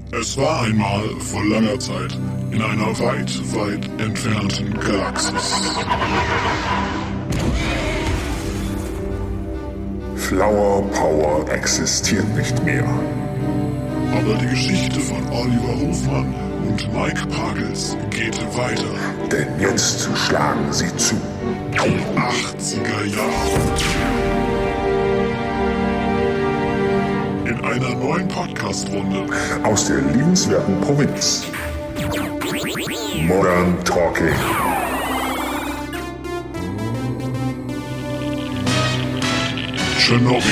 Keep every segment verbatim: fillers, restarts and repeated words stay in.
Es war einmal vor langer Zeit in einer weit, weit entfernten Galaxis. Flower Power existiert nicht mehr. Aber die Geschichte von Oliver Hofmann und Mike Pagels geht weiter. Denn jetzt schlagen sie zu. Die achtziger Jahre. In einer neuen Podcast-Runde Aus der liebenswerten Provinz. Modern Talking. Tschernobyl.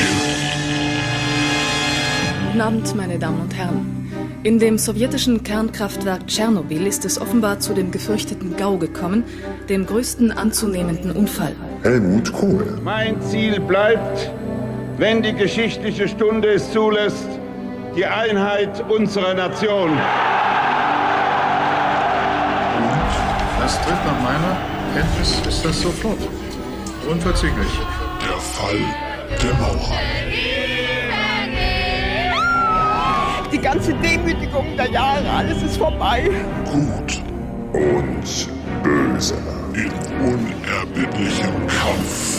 Guten Abend, meine Damen und Herren. In dem sowjetischen Kernkraftwerk Tschernobyl ist es offenbar zu dem gefürchteten GAU gekommen, dem größten anzunehmenden Unfall. Helmut Kohl. Mein Ziel bleibt, wenn die geschichtliche Stunde es zulässt, die Einheit unserer Nation. Und das tritt nach meiner Kenntnis ist das sofort. Unverzüglich. Der Fall der Mauer. Die ganze Demütigung der Jahre, alles ist vorbei. Gut Und böse. in unerbittlichem Kampf.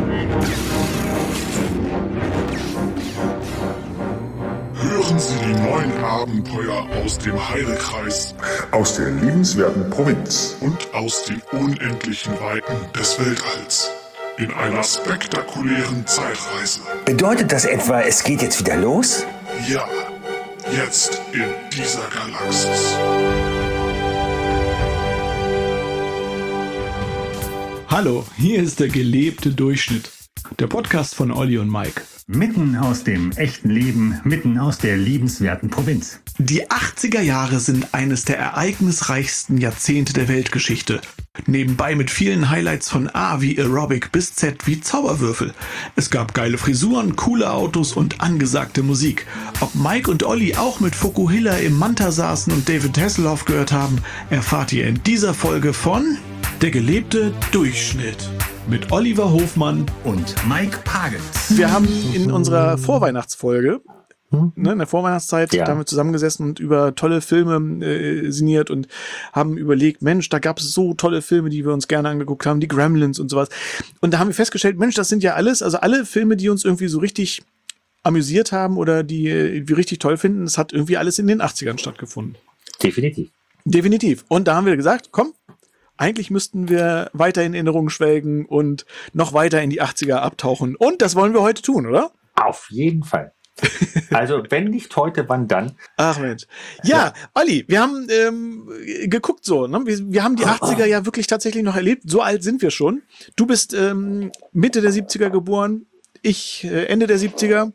Hören Sie die neuen Abenteuer aus dem Heidekreis Aus der liebenswerten Provinz. und aus den unendlichen Weiten des Weltalls. In einer spektakulären Zeitreise. Bedeutet das etwa, es geht jetzt wieder los? Ja, jetzt in dieser Galaxis. Hallo, hier ist der gelebte Durchschnitt. Der Podcast von Olli und Mike. Mitten aus dem echten Leben, mitten aus der liebenswerten Provinz. Die achtziger Jahre sind eines der ereignisreichsten Jahrzehnte der Weltgeschichte. Nebenbei mit vielen Highlights von A wie Aerobic bis Z wie Zauberwürfel. Es gab geile Frisuren, coole Autos und angesagte Musik. Ob Mike und Olli auch mit Fukuhila im Manta saßen und David Hasselhoff gehört haben, erfahrt ihr in dieser Folge von Der gelebte Durchschnitt mit Oliver Hofmann. Und Mike Pagels. Wir haben in unserer Vorweihnachtsfolge, ne, in der Vorweihnachtszeit, Ja. da haben wir zusammengesessen und über tolle Filme äh, sinniert und haben überlegt, Mensch, da gab es so tolle Filme, die wir uns gerne angeguckt haben, die Gremlins und sowas. Und da haben wir festgestellt, Mensch, das sind ja alles, also alle Filme, die uns irgendwie so richtig amüsiert haben oder die äh, wir richtig toll finden, das hat irgendwie alles in den achtzigern stattgefunden. Definitiv. Definitiv. Und da haben wir gesagt, komm, eigentlich müssten wir weiter in Erinnerungen schwelgen und noch weiter in die achtziger abtauchen. Und das wollen wir heute tun, oder? Auf jeden Fall. Also, wenn nicht heute, wann dann? Ach Mensch. Ja, Olli, wir haben ähm, geguckt so. Ne? Wir, wir haben die achtziger ja wirklich tatsächlich noch erlebt. So alt sind wir schon. Du bist ähm, Mitte der siebziger geboren. Ich äh, Ende der siebziger.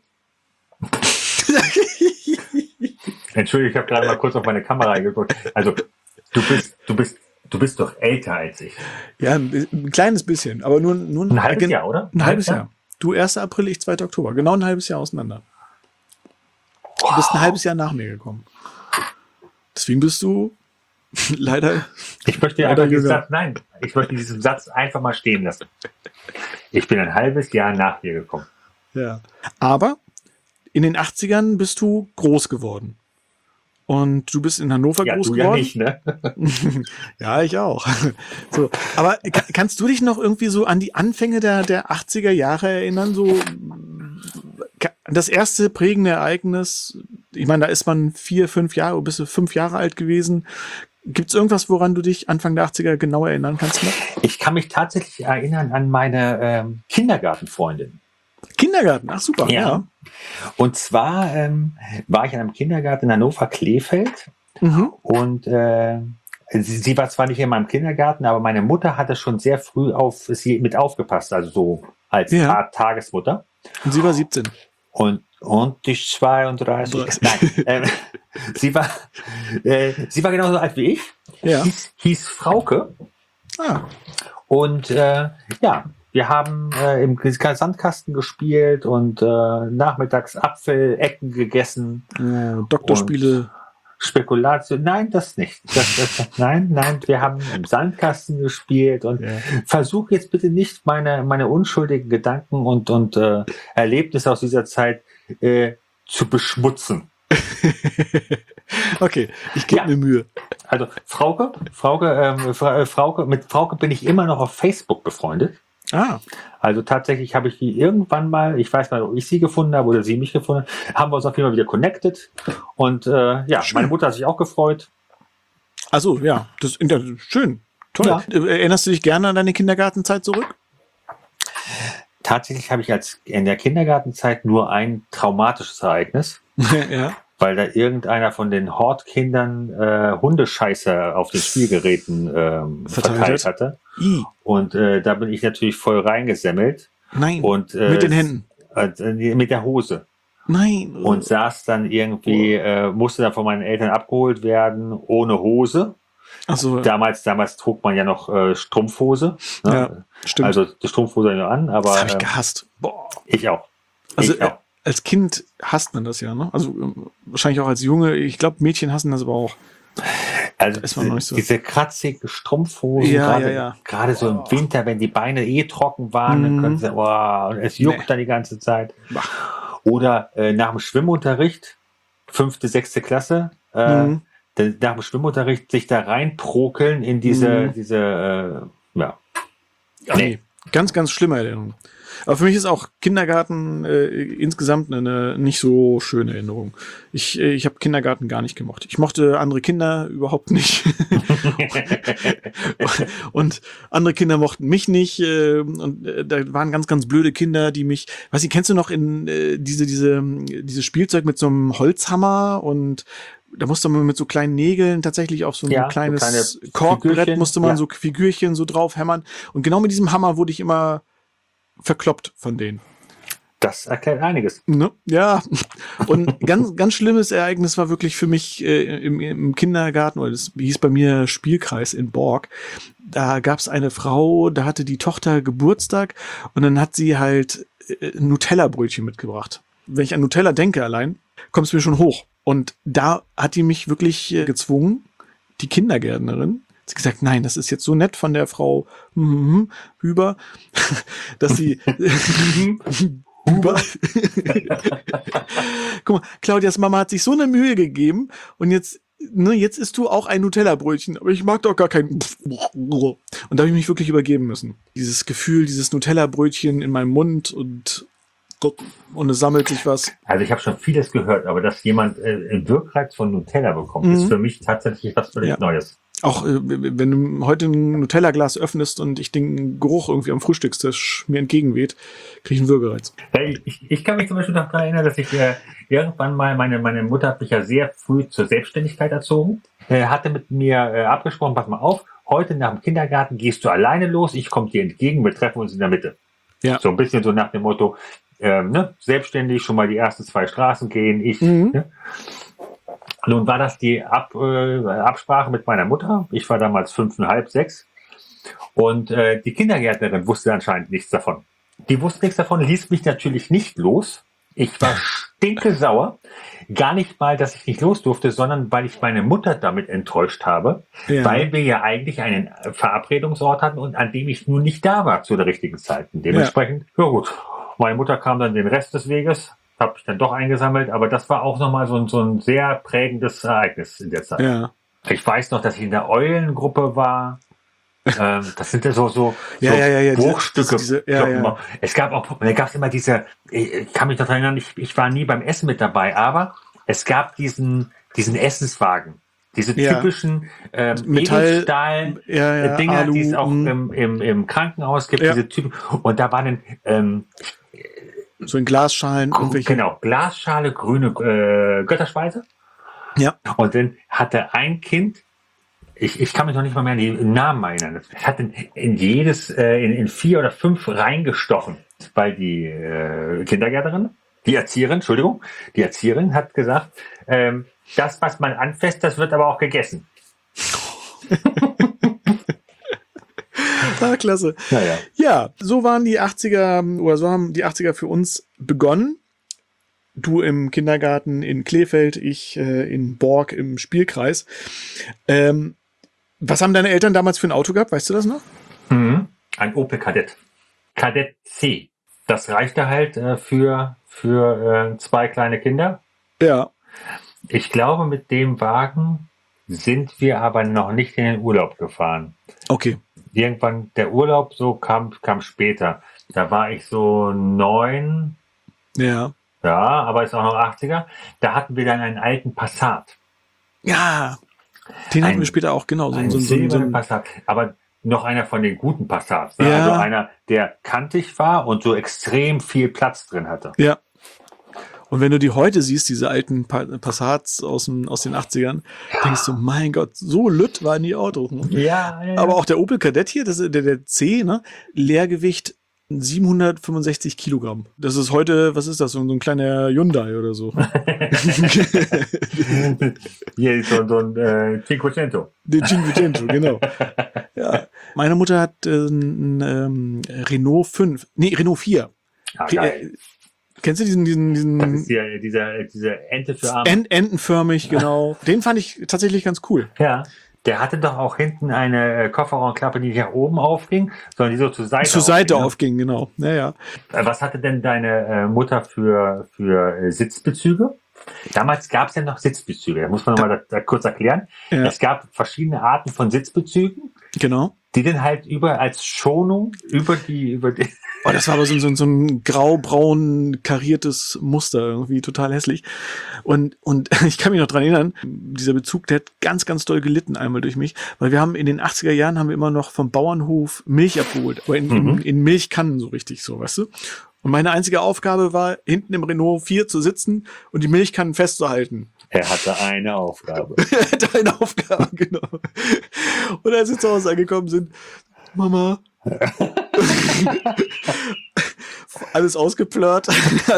Entschuldigung, ich habe gerade mal kurz auf meine Kamera geguckt. Also, du bist, du bist, du bist doch älter als ich. Ja, ein, ein kleines bisschen, aber nur, nur Ein halbes gen- Jahr, oder? Ein halbes Jahr. Du erster April, ich zweiter Oktober. Genau ein halbes Jahr auseinander. Du bist ein halbes Jahr nach mir gekommen. Deswegen bist du leider. Ich möchte Leider einfach diesen jünger. Satz, nein, ich möchte diesen Satz einfach mal stehen lassen. Ich bin ein halbes Jahr nach dir gekommen. Ja. Aber in den achtzigern bist du groß geworden. Und du bist in Hannover Ja, groß du ja geworden. nicht, ne? Ja, ich auch. So, aber ka- kannst du dich noch irgendwie so an die Anfänge der, der achtziger Jahre erinnern? So ka- das erste prägende Ereignis, ich meine, da ist man vier, fünf Jahre, bist du fünf Jahre alt gewesen. Gibt es irgendwas, woran du dich Anfang der achtziger genau erinnern kannst? Noch? Ich kann mich tatsächlich erinnern an meine ähm, Kindergartenfreundin. Kindergarten, ach super, ja. Ja. Und zwar ähm, war ich in einem Kindergarten in Hannover-Klefeld Mhm. und äh, sie, sie war zwar nicht in meinem Kindergarten, aber meine Mutter hatte schon sehr früh auf sie mit aufgepasst, also so als Ja. Art Tagesmutter. Und sie war siebzehn. Und, und die zweiunddreißig. Nein, ähm, sie war äh, sie war genauso alt wie ich. Ja. Hieß, hieß Frauke. Ah, Und äh, ja, wir haben äh, im Sandkasten gespielt und äh, nachmittags Apfelecken gegessen. äh, Doktorspiele. Spekulation, nein, das nicht. Das, das, nein, nein, wir haben im Sandkasten gespielt und Ja. versuch jetzt bitte nicht meine, meine unschuldigen Gedanken und, und äh, Erlebnisse aus dieser Zeit äh, zu beschmutzen. Okay, ich gebe Ja. mir Mühe. Also Frauke, Frauke, ähm, Fra- äh, Frauke, mit Frauke bin ich immer noch auf Facebook befreundet. Ah, Also tatsächlich habe ich die irgendwann mal, ich weiß mal, ob ich sie gefunden habe oder sie mich gefunden hat, haben wir uns auf jeden Fall wieder connected. Und äh, ja, Schön. meine Mutter hat sich auch gefreut. also ja, das ist schön. Toll. Ja. Äh, Erinnerst du dich gerne an deine Kindergartenzeit zurück? Tatsächlich habe ich als in der Kindergartenzeit nur ein traumatisches Ereignis, ja. weil da irgendeiner von den Hortkindern äh, Hundescheiße auf den Spielgeräten ähm, Verteilt verteilt hat. hatte. I. Und äh, da bin ich natürlich voll reingesemmelt. Nein. Und, äh, Mit den Händen. Äh, mit der Hose. Nein. Und saß dann irgendwie, äh, musste dann von meinen Eltern abgeholt werden, ohne Hose. Achso, Damals, damals trug man ja noch äh, Strumpfhose. Ne? ja, stimmt. Also die Strumpfhose nur an, aber das habe ich ähm, gehasst. Boah. ich auch. Also ich auch. äh, als Kind hasst man das ja, ne? Also ähm, wahrscheinlich auch als Junge. Ich glaube, Mädchen hassen das aber auch. Also ist man noch nicht so. diese kratzige Strumpfhosen, Ja, gerade, ja, ja. gerade so im Winter, wenn die Beine eh trocken waren, dann Mhm. können sie, oh, und es juckt Nee. dann die ganze Zeit. Bah. Oder äh, nach dem Schwimmunterricht, fünfte, sechste Klasse, äh, Mhm. dann nach dem Schwimmunterricht sich da reinprokeln in diese, Mhm. diese, äh, ja. Ach, nee. Ganz, ganz schlimme Erinnerung. Aber für mich ist auch Kindergarten äh, insgesamt eine nicht so schöne Erinnerung. Ich, äh, ich habe Kindergarten gar nicht gemocht. Ich mochte andere Kinder überhaupt nicht. Und andere Kinder mochten mich nicht. Äh, und äh, da waren ganz, ganz blöde Kinder, die mich. Weiß nicht, kennst du noch in äh, diese, diese, dieses Spielzeug mit so einem Holzhammer und da musste man mit so kleinen Nägeln tatsächlich auf so ein Ja, so kleines kleine Korkbrett Figürchen, musste man ja. so Figürchen so drauf hämmern. Und genau mit diesem Hammer wurde ich immer verkloppt von denen. Das erklärt einiges. Ne? Ja. Und ganz, ganz schlimmes Ereignis war wirklich für mich äh, im, im Kindergarten, oder das hieß bei mir Spielkreis in Borg. Da gab es eine Frau, da hatte die Tochter Geburtstag und dann hat sie halt äh, Nutella-Brötchen mitgebracht. Wenn ich an Nutella denke allein, kommt es mir schon hoch. Und da hat die mich wirklich äh, gezwungen, die Kindergärtnerin, hat sie gesagt, nein, das ist jetzt so nett von der Frau mhm, Hüber, dass sie Hüber. Guck mal, Claudias Mama hat sich so eine Mühe gegeben und jetzt, ne, jetzt isst du auch ein Nutella-Brötchen, aber ich mag doch gar kein. Und da habe ich mich wirklich übergeben müssen. Dieses Gefühl, dieses Nutella-Brötchen in meinem Mund und und es sammelt sich was. Also ich habe schon vieles gehört, aber dass jemand äh, einen Wirkreiz von Nutella bekommt, Mhm. ist für mich tatsächlich etwas völlig Ja. Neues. Auch äh, wenn du heute ein Nutella-Glas öffnest und ich den Geruch irgendwie am Frühstückstisch mir entgegenweht, kriege ich einen Würgereiz. Ja, ich, ich kann mich zum Beispiel daran erinnern, dass ich äh, irgendwann mal, meine, meine Mutter hat mich ja sehr früh zur Selbstständigkeit erzogen, äh, hatte mit mir äh, abgesprochen, pass mal auf, heute nach dem Kindergarten gehst du alleine los, ich komme dir entgegen, wir treffen uns in der Mitte. Ja. So ein bisschen so nach dem Motto, ähm, ne, selbstständig, schon mal die ersten zwei Straßen gehen, ich. Mhm. Ne? Nun war das die Ab, äh, Absprache mit meiner Mutter. Ich war damals fünfeinhalb, sechs. Und äh, die Kindergärtnerin wusste anscheinend nichts davon. Die wusste nichts davon, ließ mich natürlich nicht los. Ich war stinkesauer. Gar nicht mal, dass ich nicht los durfte, sondern weil ich meine Mutter damit enttäuscht habe, Ja. weil wir ja eigentlich einen Verabredungsort hatten und an dem ich nun nicht da war zu der richtigen Zeit. Und dementsprechend, ja, ja gut, meine Mutter kam dann den Rest des Weges, habe ich dann doch eingesammelt, aber das war auch nochmal so ein, so ein sehr prägendes Ereignis in der Zeit. Ja. Ich weiß noch, dass ich in der Eulengruppe war. ähm, das sind ja so, so, Ja, so ja, ja, ja, diese- Bruchstücke. diese- ja, ja. Es gab auch, und da gab es immer diese, ich, ich kann mich noch daran erinnern, ich, ich war nie beim Essen mit dabei, aber es gab diesen, diesen Essenswagen. Diese Ja. typischen ähm, Metall- Edelstahl ja, ja, äh, Dinger, Alu, die es auch mm. im, im, im Krankenhaus gibt, Ja. diese Typen. Und da waren ähm, So in Glasschalen, irgendwelche. genau, Glasschale, grüne äh, Götterspeise. Ja. Und dann hatte ein Kind, ich, ich kann mich noch nicht mal mehr an die Namen erinnern, es hat in, in jedes, äh, in, in vier oder fünf reingestochen, weil die äh, Kindergärtnerin, die Erzieherin, Entschuldigung, die Erzieherin hat gesagt, ähm, das, was man anfasst, das wird aber auch gegessen. Ah, klasse. Naja. Ja, so waren die achtziger, oder so haben die achtziger für uns begonnen. Du im Kindergarten in Kleefeld, ich äh, in Borg im Spielkreis. Ähm, was haben deine Eltern damals für ein Auto gehabt? Weißt du das noch? Mhm. Ein Opel Kadett. Kadett C. Das reichte halt äh, für, für äh, zwei kleine Kinder. Ja. Ich glaube, mit dem Wagen sind wir aber noch nicht in den Urlaub gefahren. Okay. Irgendwann, der Urlaub so kam, kam später. Da war ich so neun. Ja. Ja, aber ist auch noch achtziger. Da hatten wir dann einen alten Passat. Ja. Den hatten Ein- wir später auch, genau. So, Ein so, so, so, silbernen Passat. Aber noch einer von den guten Passats. Ne? Ja. Also einer, der kantig war und so extrem viel Platz drin hatte. ja. Und wenn du die heute siehst, diese alten Pa- Passats aus, dem, aus den achtzigern, denkst du, mein Gott, so lütt waren die Autos. Ne? Ja, ja. Aber auch der Opel Kadett hier, das ist der, der C, ne? Leergewicht siebenhundertfünfundsechzig Kilogramm. Das ist heute, was ist das, so ein kleiner Hyundai oder so. Hier ist so, so ein äh, Cinquecento. Der Cinquecento, genau. Ja. Meine Mutter hat äh, einen ähm, Renault fünf, nee, Renault vier. Ah, Re- geil. äh, Kennst du diesen, diesen, Das diesen ist hier dieser, diese Ente für Arme. Ent entenförmig, genau. Den fand ich tatsächlich ganz cool. Ja. Der hatte doch auch hinten eine äh, Kofferraumklappe, die nicht nach oben aufging, sondern die so zur Seite Zur Seite aufging, ne? aufging, genau. Ja, ja. Äh, Was hatte denn deine äh, Mutter für, für äh, Sitzbezüge? Damals gab es ja noch Sitzbezüge. Da muss man nochmal da, da kurz erklären. Ja. Es gab verschiedene Arten von Sitzbezügen, Genau. die dann halt über als Schonung über die über die Oh, das war aber so, so, so ein grau-braun kariertes Muster, irgendwie total hässlich. Und, und ich kann mich noch dran erinnern, dieser Bezug, der hat ganz, ganz doll gelitten einmal durch mich, weil wir haben in den achtziger Jahren haben wir immer noch vom Bauernhof Milch abgeholt, aber in, Mhm. in, in Milchkannen so richtig so, weißt du? Und meine einzige Aufgabe war, hinten im Renault vier zu sitzen und die Milchkannen festzuhalten. Er hatte eine Aufgabe. Deine Aufgabe, genau. Und als wir zu Hause angekommen sind, Mama, alles ausgeplört,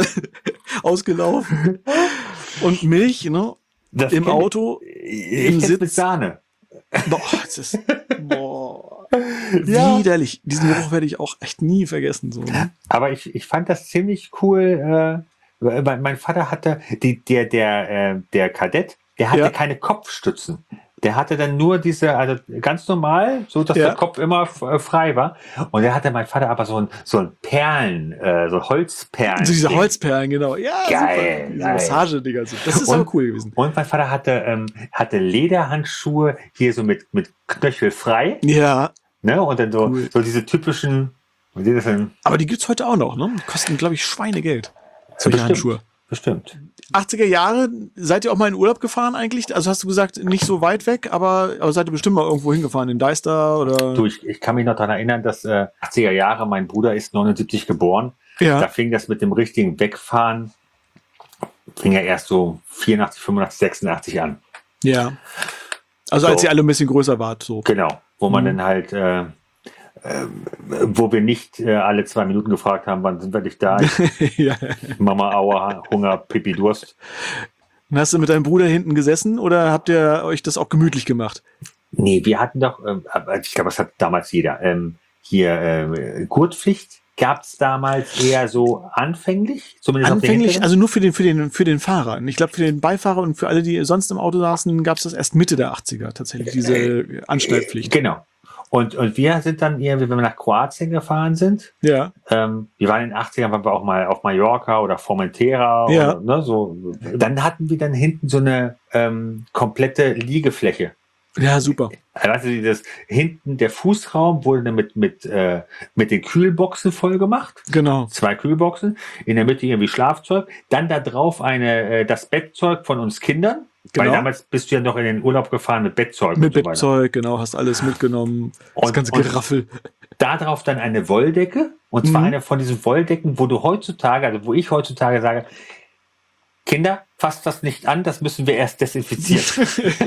ausgelaufen und Milch, ne? Das Im kenn- Auto, Ich im kenn's Sitz. mit Sahne. Boah, das ist boah, Ja. widerlich. Diesen Geruch werde ich auch echt nie vergessen. So, ne? Aber ich, ich fand das ziemlich cool. Äh, mein, mein Vater hatte, die, der, der, äh, der Kadett, der hatte Ja. keine Kopfstützen. Der hatte dann nur diese, also ganz normal, so dass Ja. der Kopf immer f- äh, frei war. Und der hatte mein Vater aber so ein, so ein Perlen, äh, so Holzperlen. So diese Holzperlen, genau. Ja, Geil, super. Diese geil. Massagedinger sind. Das ist Und- aber cool gewesen. Und mein Vater hatte, ähm, hatte Lederhandschuhe hier so mit, mit Knöchel frei. Ja, Ne? Und dann so, Cool. so diese typischen, wie sieht das denn? aber die gibt's heute auch noch, ne? Die kosten, glaube ich, Schweinegeld. Solche Bestimmt. Handschuhe. Bestimmt. achtziger Jahre, seid ihr auch mal in Urlaub gefahren eigentlich? Also hast du gesagt, nicht so weit weg, aber, aber seid ihr bestimmt mal irgendwo hingefahren, in Deister oder? Du, ich, ich kann mich noch daran erinnern, dass äh, achtziger Jahre, mein Bruder ist neunundsiebzig geboren. Da Ja, fing das mit dem richtigen Wegfahren, fing ja erst so vierundachtzig, fünfundachtzig, sechsundachtzig an. ja. Also So. als ihr alle ein bisschen größer wart, so. Genau. Wo man Mhm. dann halt, äh, äh, wo wir nicht äh, alle zwei Minuten gefragt haben, wann sind wir nicht da? ja. Mama, Aua, Hunger, Pipi, Durst. Und hast du mit deinem Bruder hinten gesessen oder habt ihr euch das auch gemütlich gemacht? Nee, wir hatten doch, ähm, aber ich glaube, das hat damals jeder, ähm, hier äh, Gurtpflicht gab es damals eher so anfänglich, zumindest auf der Anfänglich, hinteren. also nur für den, für den, für den Fahrer. Ich glaube, für den Beifahrer und für alle, die sonst im Auto saßen, gab es das erst Mitte der achtziger tatsächlich, diese Anschnallpflicht. Genau. Und, und wir sind dann eher, wenn wir nach Kroatien gefahren sind, Ja, ähm, wir waren in den achtzigern, waren wir auch mal auf Mallorca oder Formentera, Ja. oder, ne, so. Dann hatten wir dann hinten so eine ähm, komplette Liegefläche. ja, super. Also, weißt du, das, hinten der Fußraum wurde dann mit, mit, äh, mit den Kühlboxen voll gemacht. Genau. Zwei Kühlboxen. In der Mitte irgendwie Schlafzeug. Dann da drauf eine, äh, das Bettzeug von uns Kindern. Weil Genau. damals bist du ja noch in den Urlaub gefahren mit Bettzeug. Mit und so weiter. Bettzeug, genau, hast alles mitgenommen. Das Und- ganze und- Geraffel. Da drauf dann eine Wolldecke. Und zwar Mhm. eine von diesen Wolldecken, wo du heutzutage, also wo ich heutzutage sage, Kinder, fasst das nicht an, das müssen wir erst desinfizieren.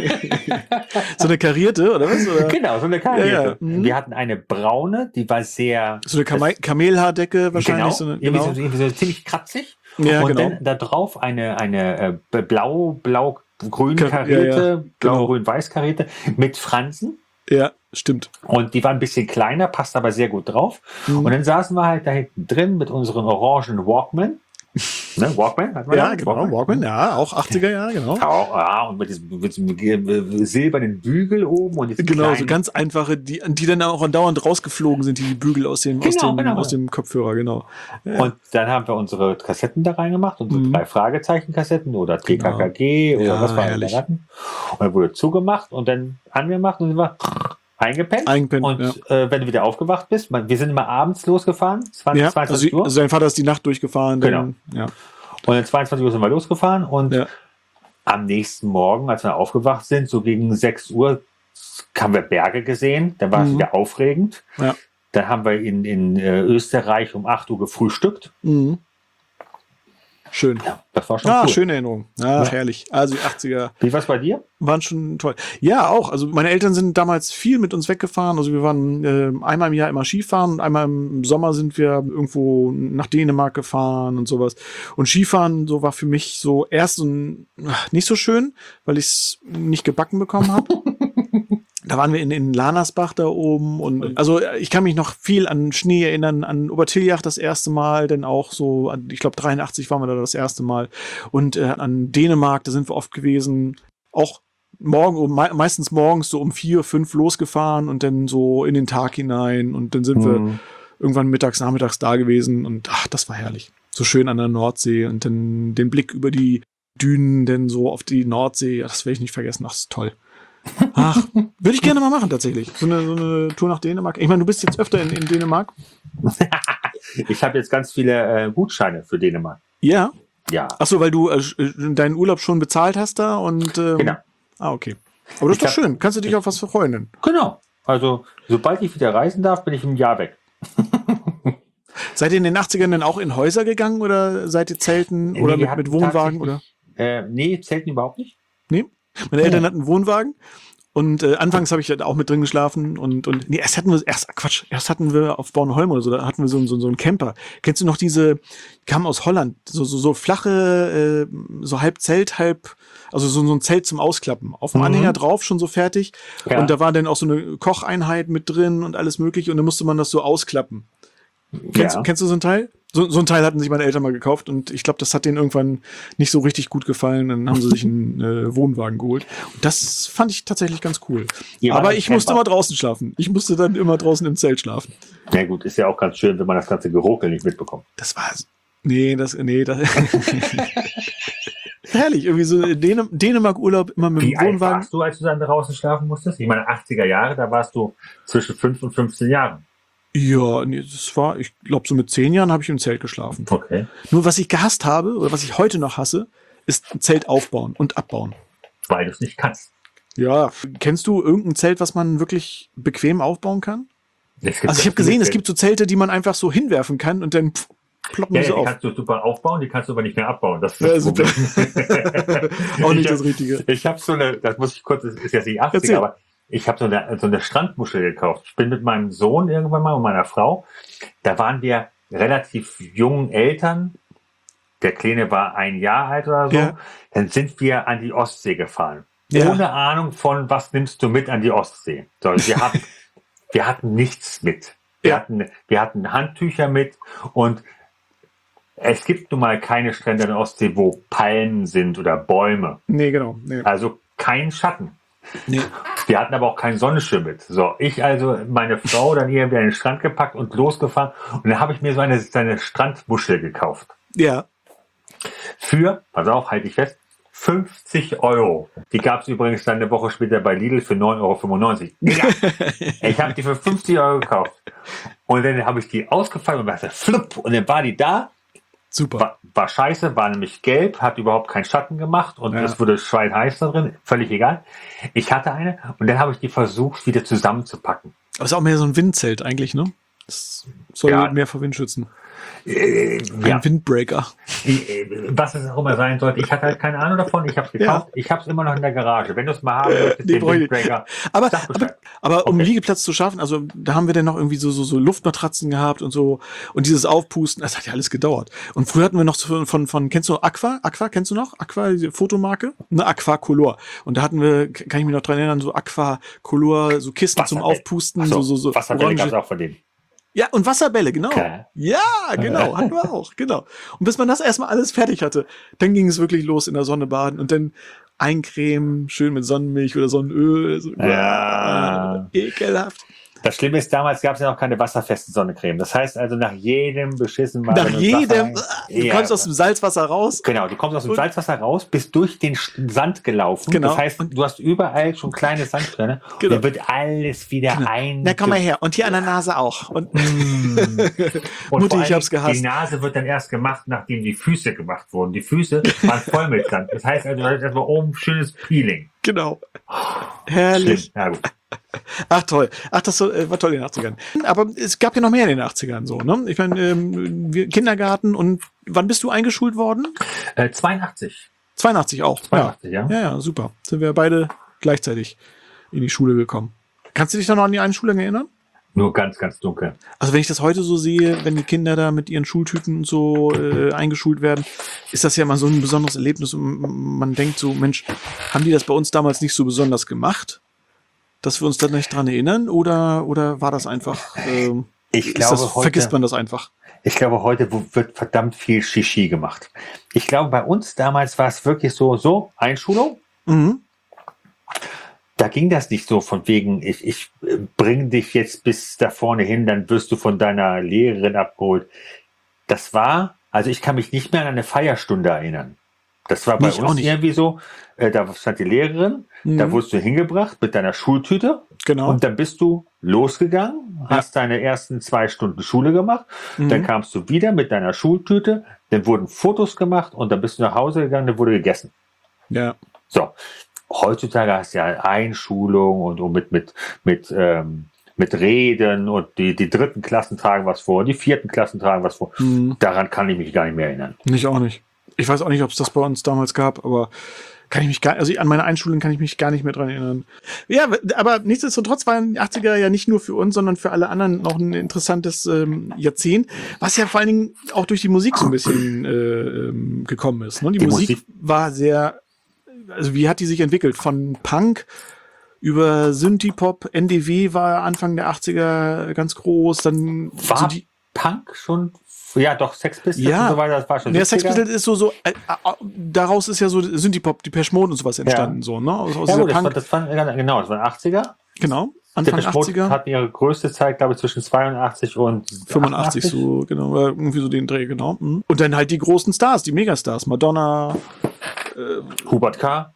So eine karierte, oder was? Oder? Genau, so eine Karierte. Ja, ja. Mhm. Wir hatten eine braune, die war sehr... So eine Kame Kamelhaardecke wahrscheinlich. Genau, So eine, irgendwie, genau. so, irgendwie so ziemlich kratzig. Ja, und genau. dann da drauf eine, eine äh, blau, blau, grün Ka- karierte, ja, ja. blau, Genau. grün, weiß karierte mit Fransen. Ja, stimmt. Und die war ein bisschen kleiner, passt aber sehr gut drauf. Mhm. Und dann saßen wir halt da hinten drin mit unseren orangen Walkman. Ne, Walkman? Hat man Ja, da? genau, Walkman, ja, auch achtziger Jahre, genau. Auch, ja, und mit diesem, mit diesem silbernen Bügel oben und diesem Genau, so kleinen- ganz einfache, die, die dann auch andauernd rausgeflogen sind, die Bügel aus dem, aus Genau, dem, genau. aus dem Kopfhörer, genau. Ja. Und dann haben wir unsere Kassetten da reingemacht, unsere Mhm. drei Fragezeichen-Kassetten oder T K K G oder Ja, was wir alle herrlich. da hatten. Und dann wurde zugemacht und dann angemacht und dann sind wir eingepennt. Eingepennt, und ja. äh, wenn du wieder aufgewacht bist, man, wir sind immer abends losgefahren, zwanzig, Ja, also, zweiundzwanzig Uhr. also dein Vater ist die Nacht durchgefahren, dann, ja. Und dann zweiundzwanzig Uhr sind wir losgefahren und Ja. am nächsten Morgen, als wir aufgewacht sind, so gegen sechs Uhr, haben wir Berge gesehen. Dann war es Mhm. wieder aufregend. Ja. Dann haben wir in, in äh, Österreich um acht Uhr gefrühstückt. Mhm. Schön. Ja, das war schon Ah, cool. schöne Erinnerung. Ach, Ja. herrlich. Also die achtziger Wie war's bei dir? waren schon toll. Ja, auch. Also meine Eltern sind damals viel mit uns weggefahren. Also wir waren äh, einmal im Jahr immer Skifahren und einmal im Sommer sind wir irgendwo nach Dänemark gefahren und sowas. Und Skifahren so war für mich so erst so ein, ach, nicht so schön, weil ich es nicht gebacken bekommen habe. Da waren wir in, in Lanersbach da oben und also ich kann mich noch viel an Schnee erinnern, an Obertiljach das erste Mal, denn auch so, an- ich glaube dreiundachtzig waren wir da das erste Mal und äh, an Dänemark, da sind wir oft gewesen, auch morgen, um, me meistens morgens so um vier, fünf losgefahren und dann so in den Tag hinein und dann sind wir Mhm. irgendwann mittags, nachmittags da gewesen und ach, das war herrlich. So schön an der Nordsee und dann den Blick über die Dünen, denn so auf die Nordsee, ja, das werde ich nicht vergessen, ach, das ist toll. Ach, würde ich gerne mal machen, tatsächlich. So eine, so eine Tour nach Dänemark. Ich meine, du bist jetzt öfter in, in Dänemark. Ich habe jetzt ganz viele äh, Gutscheine für Dänemark. Ja. Ja. Ach so, weil du äh, deinen Urlaub schon bezahlt hast da und. Ähm, Genau. Ah, okay. Aber das ist Ich doch hab- schön. Kannst du dich auf was freuen? Denn? Genau. Also, sobald ich wieder reisen darf, bin ich ein Jahr weg. Seid ihr in den achtzigern denn auch in Häuser gegangen oder seid ihr Zelten oder wir mit, hatten mit Wohnwagen? Oder? tatsächlich- Äh, nee, Zelten überhaupt nicht. Nee. Meine Eltern hatten einen Wohnwagen. Und äh, anfangs habe ich da auch mit drin geschlafen und und nee, erst hatten wir erst Quatsch, erst hatten wir auf Bornholm oder so, da hatten wir so, so, so einen Camper. Kennst du noch diese, die kamen aus Holland, so so, so flache, äh, so halb Zelt, halb, also so, so ein Zelt zum Ausklappen. Auf dem Mhm. Anhänger drauf, schon so fertig. Ja. Und da war dann auch so eine Kocheinheit mit drin und alles mögliche und dann musste man das so ausklappen. Kennst, Ja. kennst du so ein Teil? So, so ein Teil hatten sich meine Eltern mal gekauft und ich glaube, das hat denen irgendwann nicht so richtig gut gefallen. Dann haben sie sich einen äh, Wohnwagen geholt. Und das fand ich tatsächlich ganz cool. Ihr Aber wart ich im musste Camper. mal draußen schlafen. Ich musste dann immer draußen im Zelt schlafen. Na gut, ist ja auch ganz schön, wenn man das ganze Geruckel nicht mitbekommt. Das war nee, das nee, das herrlich. Irgendwie so Dänem Dänemark-Urlaub immer mit Wie dem alt Wohnwagen. warst du, als du dann draußen schlafen musstest? Ich meine, achtziger Jahre, da warst du zwischen fünf und fünfzehn Jahren. Ja, nee, das war, ich glaube, so mit zehn Jahren habe ich im Zelt geschlafen. Okay. Nur was ich gehasst habe oder was ich heute noch hasse, ist ein Zelt aufbauen und abbauen. Weil du es nicht kannst. Ja, kennst du irgendein Zelt, was man wirklich bequem aufbauen kann? Es gibt Also ich habe gesehen, es gibt so Zelte, die man einfach so hinwerfen kann und dann pff, ploppen ja, die ja, so die auf. kannst du super aufbauen, die kannst du aber nicht mehr abbauen. Das ist Ja, das super. Problem. Auch nicht Ich hab- das Richtige. Ich habe so eine, das muss ich kurz, das ist jetzt nicht Erzähl. achtziger, aber ich habe so eine, so eine Strandmuschel gekauft. Ich bin mit meinem Sohn irgendwann mal und meiner Frau, da waren wir relativ jungen Eltern. Der Kleine war ein Jahr alt oder so. Ja. Dann sind wir an die Ostsee gefahren. Ja. Ohne Ahnung von, was nimmst du mit an die Ostsee. So, wir hatten, wir hatten nichts mit. Wir Ja. hatten, wir hatten Handtücher mit und es gibt nun mal keine Strände an der Ostsee, wo Palmen sind oder Bäume. Nee, genau. Nee. Also kein Schatten. Nee. Wir hatten aber auch keinen Sonnenschirm mit. So, ich also, meine Frau dann hier wieder in den Strand gepackt und losgefahren. Und dann habe ich mir so eine, so eine Strandmuschel gekauft. Ja. Für, pass auf, halte ich fest, fünfzig Euro. Die gab es übrigens dann eine Woche später bei Lidl für neun Euro fünfundneunzig. Digga, ich habe die für fünfzig Euro gekauft. Und dann habe ich die ausgefallen und dachte, flupp, und dann war die da. Super. War, war scheiße, war nämlich gelb, hat überhaupt keinen Schatten gemacht und Ja. es wurde schweinheiß da drin, völlig egal. Ich hatte eine und dann habe ich die versucht, wieder zusammenzupacken. Aber ist auch mehr so ein Windzelt eigentlich, ne? Das soll Ja. mehr vor Wind schützen. Äh, Ein ja, Windbreaker. die, äh, was es auch immer sein sollte. Ich hatte halt keine Ahnung davon, ich habe es gekauft, ich habe es immer noch in der Garage. Wenn du es mal haben möchtest, Nee, den brauch ich nicht. Windbreaker, Aber, sag aber, Bescheid. aber um Okay. Liegeplatz zu schaffen, also da haben wir dann noch irgendwie so, so, so Luftmatratzen gehabt und so. Und dieses Aufpusten, das hat ja alles gedauert. Und früher hatten wir noch so von, von, von kennst du Aqua? Aqua, kennst du noch? Aqua, diese Fotomarke? Eine Aqua Color. Und da hatten wir, kann ich mich noch dran erinnern, so Aqua Color, so Kisten zum Wasserwelle. Aufpusten, Ach so, so, so. Wasserwelle gab es auch von denen. Ja, und Wasserbälle, genau. Okay. Ja, genau, hatten wir auch, genau. Und bis man das erstmal alles fertig hatte, dann ging es wirklich los in der Sonne baden und dann eincremen, schön mit Sonnenmilch oder Sonnenöl. So, Ja. Ekelhaft. Das Schlimme ist, damals gab es ja noch keine wasserfeste Sonnencreme. Das heißt also, nach jedem beschissen Mal, Nach wenn du jedem, Wasser rein- du Ja. kommst aus dem Salzwasser raus. Genau, du kommst aus dem Und- Salzwasser raus, bist durch den Sch- Sand gelaufen. Genau. Das heißt, du hast überall schon kleine Sandkörner. Genau. Dann wird alles wieder ein. Na, komm mal her. Und hier an der Nase auch. Und Und Mutti, vor ich allem, hab's gehasst. Die Nase wird dann erst gemacht, nachdem die Füße gemacht wurden. Die Füße waren voll mit Sand. Das heißt also, du hattest erstmal oben schönes Peeling. genau. Herrlich. Schlimm. Ja, gut. Ach toll. Ach, das so- war toll in den achtzigern. Aber es gab ja noch mehr in den achtzigern so, ne? Ich meine, ähm, wir- Kindergarten und wann bist du eingeschult worden? Äh, zweiundachtzig. zweiundachtzig auch. zweiundachtzig, ja. Ja, ja, super. Sind wir beide gleichzeitig in die Schule gekommen. Kannst du dich da noch an die Einschulung erinnern? Nur ganz, ganz dunkel. Also wenn ich das heute so sehe, wenn die Kinder da mit ihren Schultüten und so äh, eingeschult werden, ist das ja mal so ein besonderes Erlebnis und man denkt so, Mensch, haben die das bei uns damals nicht so besonders gemacht, dass wir uns da nicht dran erinnern oder oder war das einfach, ähm, Ich ist glaube, das, heute, vergisst man das einfach? ich glaube, heute w- wird verdammt viel Shishi gemacht. Ich glaube, bei uns damals war es wirklich so, so, Einschulung. Mhm. Da ging das nicht so von wegen, ich, ich bringe dich jetzt bis da vorne hin, dann wirst du von deiner Lehrerin abgeholt. Das war, also ich kann mich nicht mehr an eine Feierstunde erinnern. Das war bei Mich auch uns nicht. irgendwie so, äh, da stand die Lehrerin, Mhm. da wurdest du hingebracht mit deiner Schultüte Genau. und dann bist du losgegangen, Ja. hast deine ersten zwei Stunden Schule gemacht, Mhm. dann kamst du wieder mit deiner Schultüte, dann wurden Fotos gemacht und dann bist du nach Hause gegangen, dann wurde gegessen. Ja. So, heutzutage hast du ja Einschulung und, und mit, mit, mit, ähm, mit Reden und die, die dritten Klassen tragen was vor, die vierten Klassen tragen was vor. Mhm. Daran kann ich mich gar nicht mehr erinnern. Ich auch nicht. Ich weiß auch nicht, ob es das bei uns damals gab, aber kann ich mich gar, also an meine Einschulung kann ich mich gar nicht mehr dran erinnern. Ja, aber nichtsdestotrotz waren die achtziger ja nicht nur für uns, sondern für alle anderen noch ein interessantes ähm, Jahrzehnt, was ja vor allen Dingen auch durch die Musik so ein bisschen äh, ähm, gekommen ist. Ne? Die, Die Musik, Musik- war sehr, also wie hat die sich entwickelt? Von Punk über Synthie-Pop, N D W war Anfang der achtziger ganz groß, dann War so die, Punk schon, ja doch, Sex Pistols Ja. und so weiter, das war schon der Sex siebziger. Pistols ist so, so äh, äh, daraus ist ja so Synthie-Pop, Depeche Mode und sowas entstanden, Ja. so, ne? Aus, aus Ja dieser gut, das war, Punk, das war, ja, genau, das waren achtziger. genau, Anfang Depeche Mode achtziger, hatten ihre größte Zeit, glaube ich, zwischen zweiundachtzig und fünfundachtzig, so, genau, äh, irgendwie so den Dreh, genau. mhm. Und dann halt die großen Stars, die Megastars, Madonna, Hubert K.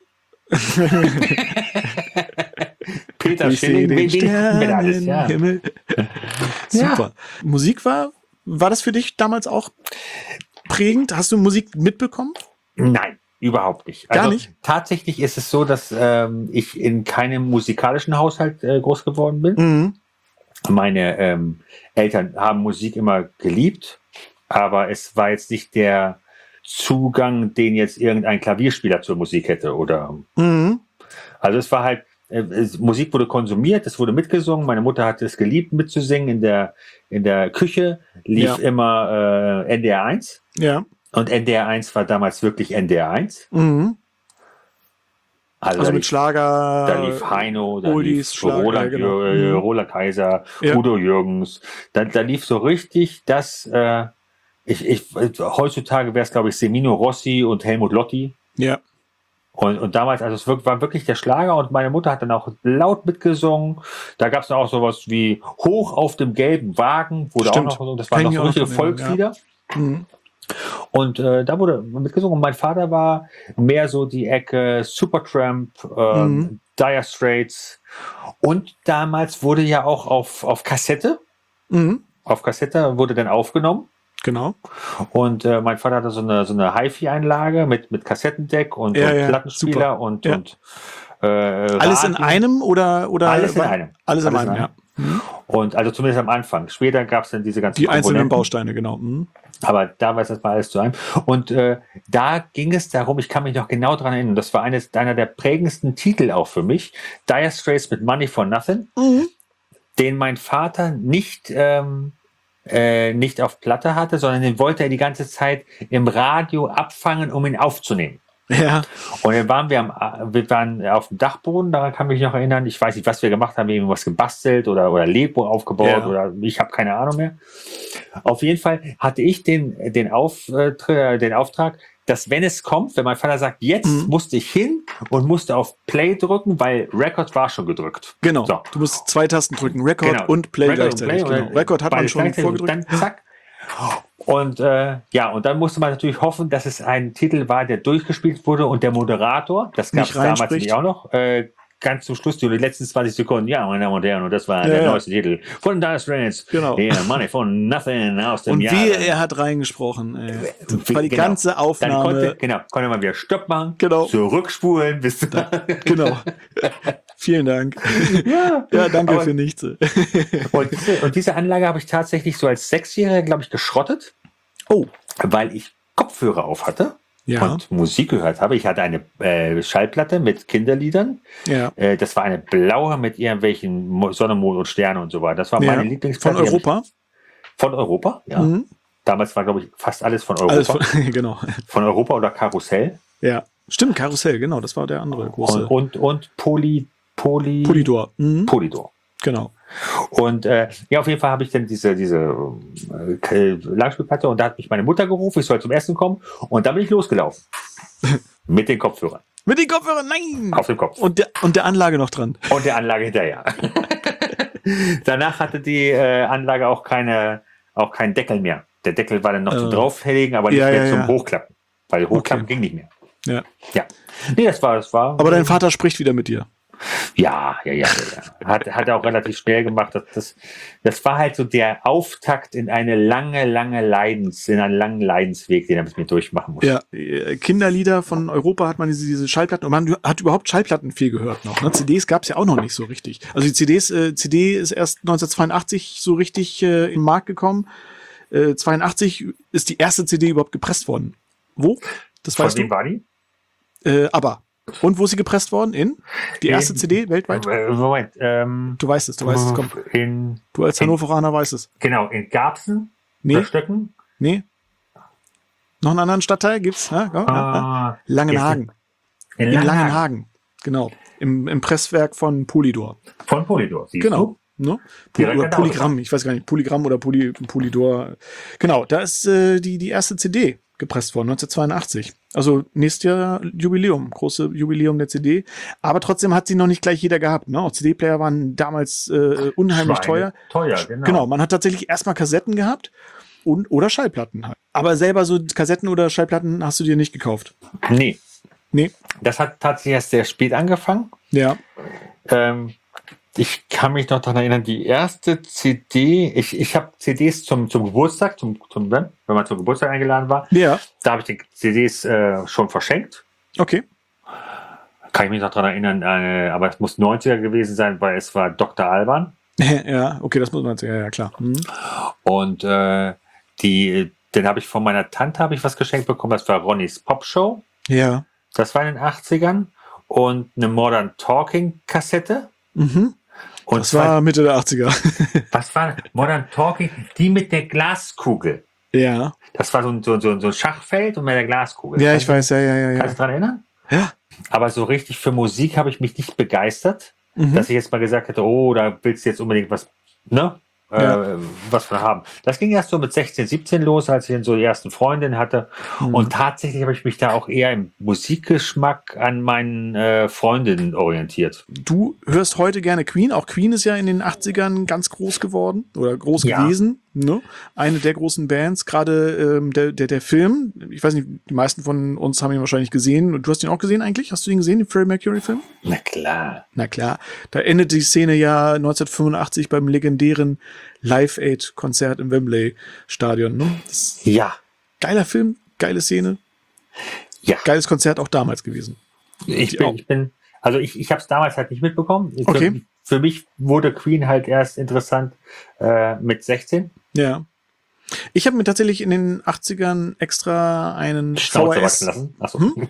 Peter ich sehe Schilling, den wen- wen- wen alles, ja. Sternenhimmel. Super. Musik war, war das für dich damals auch prägend? Hast du Musik mitbekommen? Nein, überhaupt nicht. Gar Also, nicht? Tatsächlich ist es so, dass ähm, ich in keinem musikalischen Haushalt äh, groß geworden bin. Mhm. Meine ähm, Eltern haben Musik immer geliebt, aber es war jetzt nicht der Zugang, den jetzt irgendein Klavierspieler zur Musik hätte. Oder Mhm. also es war halt, äh, es, Musik wurde konsumiert, es wurde mitgesungen. Meine Mutter hat es geliebt mitzusingen in der in der Küche. Lief Ja. immer äh, N D R eins. Ja. Und N D R eins war damals wirklich N D R eins. Mhm. Also, Also da mit lief, Schlager. da lief Heino, da Oldies, lief Schlager, Roland, ja, genau. Jür- Mhm. Roland Kaiser, Ja. Udo Jürgens. Da, da lief so richtig das, äh, ich, ich, heutzutage wäre es, glaube ich, Semino Rossi und Helmut Lotti. Ja. Und, und damals, also es wirk- war wirklich der Schlager und meine Mutter hat dann auch laut mitgesungen. Da gab es dann auch sowas wie Hoch auf dem gelben Wagen, wurde Stimmt. auch noch so, das waren Kann noch ich so mich auch richtige noch dran erinnern, Volkslieder. Mhm. Und äh, da wurde mitgesungen. Und mein Vater war mehr so die Ecke Supertramp, äh, Mhm. Dire Straits. Und damals wurde ja auch auf, auf Kassette, Mhm. auf Kassette wurde dann aufgenommen. Genau. Und äh, mein Vater hatte so eine, so eine Hi-Fi-Einlage mit, mit Kassettendeck und, Ja, und ja, Plattenspieler super. und, Ja. und äh, Alles in Radio. einem oder, oder? Alles in war- einem. Alles in Alles in einem, ja. Und also zumindest am Anfang. Später gab es dann diese ganzen Die einzelnen Komponenten. Bausteine, genau. Mhm. Aber da war es erstmal alles zu einem. Und äh, da ging es darum, ich kann mich noch genau dran erinnern, das war eines einer der prägendsten Titel auch für mich, Dire Straits mit Money for Nothing, Mhm. den mein Vater nicht, ähm, äh, nicht auf Platte hatte, sondern den wollte er die ganze Zeit im Radio abfangen, um ihn aufzunehmen. Ja. Und dann waren wir am, wir waren auf dem Dachboden, daran kann ich mich noch erinnern. Ich weiß nicht, was wir gemacht haben, irgendwas gebastelt oder, oder Lego aufgebaut Ja. oder ich habe keine Ahnung mehr. Auf jeden Fall hatte ich den, den, Auf, äh, den Auftrag, dass wenn es kommt, wenn mein Vater sagt, jetzt Mhm. musste ich hin und musste auf Play drücken, weil Record war schon gedrückt. Genau. So. Du musst zwei Tasten drücken, Record Genau. und Play Record und gleichzeitig. Play genau. oder Record hat man beides schon gleichzeitig und vorgedrückt. Dann zack. Und äh, ja, und dann musste man natürlich hoffen, dass es ein Titel war, der durchgespielt wurde und der Moderator, das gab es Nicht damals reinspricht. nicht auch noch, äh, ganz zum Schluss, die letzten zwanzig Sekunden, ja, meine Damen und Herren, und das war Ja, der ja. neueste Titel von Dire Straits. Genau. Yeah, Money for Nothing aus dem Und Jahr. wie er hat reingesprochen. Ey. Das war die Genau. ganze Dann Aufnahme. konnte, genau, konnte man wieder Stopp machen, Genau. zurückspulen, bis Genau. Vielen Dank. ja. Ja, danke Aber- für nichts. Und diese, und diese Anlage habe ich tatsächlich so als Sechsjähriger, glaube ich, geschrottet. Oh. Weil ich Kopfhörer auf hatte Ja. und Musik gehört habe. Ich hatte eine äh, Schallplatte mit Kinderliedern. Ja. Äh, das war eine blaue mit irgendwelchen Mo- Sonne, Mond und Sterne und so weiter. Das war Ja. meine Von Lieblingsplatte. Die Europa? hab ich- Von Europa, ja. Mhm. Damals war, glaube ich, fast alles von Europa. Alles von, genau. von Europa oder Karussell. Ja. Stimmt, Karussell, genau. Das war der andere große. Und, und, und Poly, Poly, Polydor. Mhm. Polydor. Genau. Und äh, ja, auf jeden Fall habe ich dann diese, diese äh, Langspielplatte und da hat mich meine Mutter gerufen, ich soll zum Essen kommen und dann bin ich losgelaufen. Mit den Kopfhörern. Mit den Kopfhörern, nein! Auf dem Kopf. Und der, und der Anlage noch dran. Und der Anlage hinterher. Danach hatte die äh, Anlage auch keine, auch keinen Deckel mehr. Der Deckel war dann noch Äh. zum Draufhängen, aber nicht Ja, mehr ja, zum ja. Hochklappen. Weil Hochklappen Okay. ging nicht mehr. Ja. Ja. Nee, das war, das war. Aber dein Vater spricht wieder mit dir. Ja, ja, ja, ja, ja. Hat, hat er auch relativ schnell gemacht. Das, das, das war halt so der Auftakt in eine lange, lange Leidens, in einen langen Leidensweg, den er mit mir durchmachen musste. Ja, äh, Kinderlieder von Europa hat man diese, diese Schallplatten und man hat überhaupt Schallplatten viel gehört noch. Ne? C Ds gab es ja auch noch nicht so richtig. Also die C Ds, äh, C D ist erst neunzehnhundertzweiundachtzig so richtig äh, im Markt gekommen. Äh, zweiundachtzig ist die erste C D überhaupt gepresst worden. Wo? Das Von weißt wem du? war die? Äh, aber. Und wo ist sie gepresst worden? In? Die erste In- C D weltweit? Äh, Moment. Ähm, Du weißt es, du weißt es, komm. In, Du als in- Hannoveraner weißt es. genau, in Garbsen? Nee. Oder Stöcken? Nee? Noch einen anderen Stadtteil gibt's? Ja, komm, ja, ja. Ah, Langenhagen. In In Langenhagen. Langenhagen. Genau. Im, im Presswerk von Polydor. Von Polydor. siehst Genau. Ne? Po Direkt oder an der Polygramm, ich weiß gar nicht, Polygramm oder Poly Polydor. Genau, da ist äh, die, die erste C D gepresst worden, neunzehnhundertzweiundachtzig. Also nächstes Jahr Jubiläum, große Jubiläum der C D. Aber trotzdem hat sie noch nicht gleich jeder gehabt. Ne? Auch C D-Player waren damals äh, unheimlich Schweine. teuer. Teuer, genau. Genau, man hat tatsächlich erstmal Kassetten gehabt und oder Schallplatten halt. Aber selber so Kassetten oder Schallplatten hast du dir nicht gekauft. Nee. Nee. Das hat tatsächlich erst sehr spät angefangen. Ja. Ähm, ich kann mich noch daran erinnern, die erste C D, ich, ich habe C Ds zum, zum Geburtstag, zum, zum, wenn man zum Geburtstag eingeladen war, Ja. da habe ich die C Ds äh, schon verschenkt. Okay. Kann ich mich noch daran erinnern, äh, aber es muss neunziger gewesen sein, weil es war Doktor Alban. Ja, okay, das muss man ja, ja klar. Mhm. Und äh, die, den habe ich von meiner Tante habe ich was geschenkt bekommen, das war Ronnys Popshow. Ja. Das war in den achtzigern. Und eine Modern Talking Kassette. Mhm. Und Das war Mitte der achtziger. was war Modern Talking? Die mit der Glaskugel. Ja. Das war so ein, so, ein- so, ein- so ein Schachfeld und mit der Glaskugel. Ja, Kannst ich du- weiß, ja, ja, ja. Kannst du ja. dich daran erinnern? Ja. Aber so richtig für Musik habe ich mich nicht begeistert, Mhm. dass ich jetzt mal gesagt hätte, oh, da willst du jetzt unbedingt was, ne? Ja. Äh, was von haben. Das ging erst so mit sechzehn, siebzehn los, als ich dann so die ersten Freundinnen hatte. Mhm. Und tatsächlich habe ich mich da auch eher im Musikgeschmack an meinen äh, Freundinnen orientiert. Du hörst heute gerne Queen. Auch Queen ist ja in den achtzigern ganz groß geworden oder groß Ja. gewesen. Ne? Eine der großen Bands. Gerade ähm, der, der, der Film. Ich weiß nicht, die meisten von uns haben ihn wahrscheinlich gesehen. Und du hast ihn auch gesehen eigentlich? Hast du ihn gesehen, den Freddie Mercury-Film? Na klar. Na klar. Da endet die Szene ja neunzehnhundertfünfundachtzig beim legendären Live-Aid-Konzert im Wembley-Stadion. Ne? Das ist Ja. geiler Film, geile Szene. Ja. Geiles Konzert auch damals gewesen. Ich Die bin, auch. ich bin, also ich, ich habe es damals halt nicht mitbekommen. Für, Okay. für mich wurde Queen halt erst interessant äh, mit sechzehn. Ja. Ich habe mir tatsächlich in den achtzigern extra einen Schnauze V H S. wachsen lassen. Achso. Hm?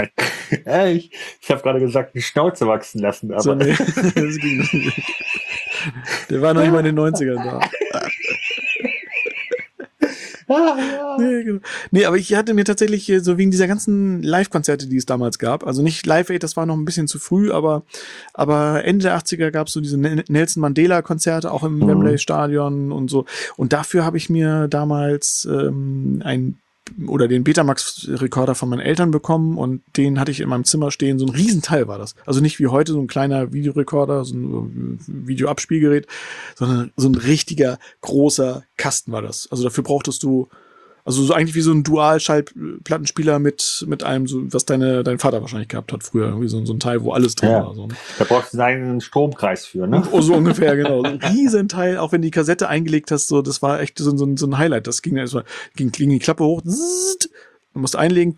äh, ich ich habe gerade gesagt, die Schnauze wachsen lassen. Aber So, nee, das ging nicht. Der war noch nicht mal in den neunzigern da. Ah, ja. Nee, genau. Nee, aber ich hatte mir tatsächlich äh, so wegen dieser ganzen Live-Konzerte, die es damals gab, also nicht Live Aid, das war noch ein bisschen zu früh, aber, aber Ende der achtziger gab es so diese N- Nelson Mandela-Konzerte, auch im Mhm. Wembley-Stadion und so. Und dafür habe ich mir damals ähm, ein oder den Betamax-Rekorder von meinen Eltern bekommen und den hatte ich in meinem Zimmer stehen. So ein Riesenteil war das. Also nicht wie heute so ein kleiner Videorekorder, so ein Videoabspielgerät, sondern so ein richtiger großer Kasten war das. Also dafür brauchtest du, also so eigentlich wie so ein Dual-Schallplattenspieler mit mit einem, so was deine dein Vater wahrscheinlich gehabt hat früher, irgendwie so, so ein Teil, wo alles drin Ja. war. So. Da brauchst du einen Stromkreis für, ne? Oh, so ungefähr, genau. So ein Riesenteil, auch wenn die Kassette eingelegt hast, so, das war echt so, so, so ein Highlight. Das ging ja erstmal, ging, ging die Klappe hoch, zzzzt, du musst einlegen,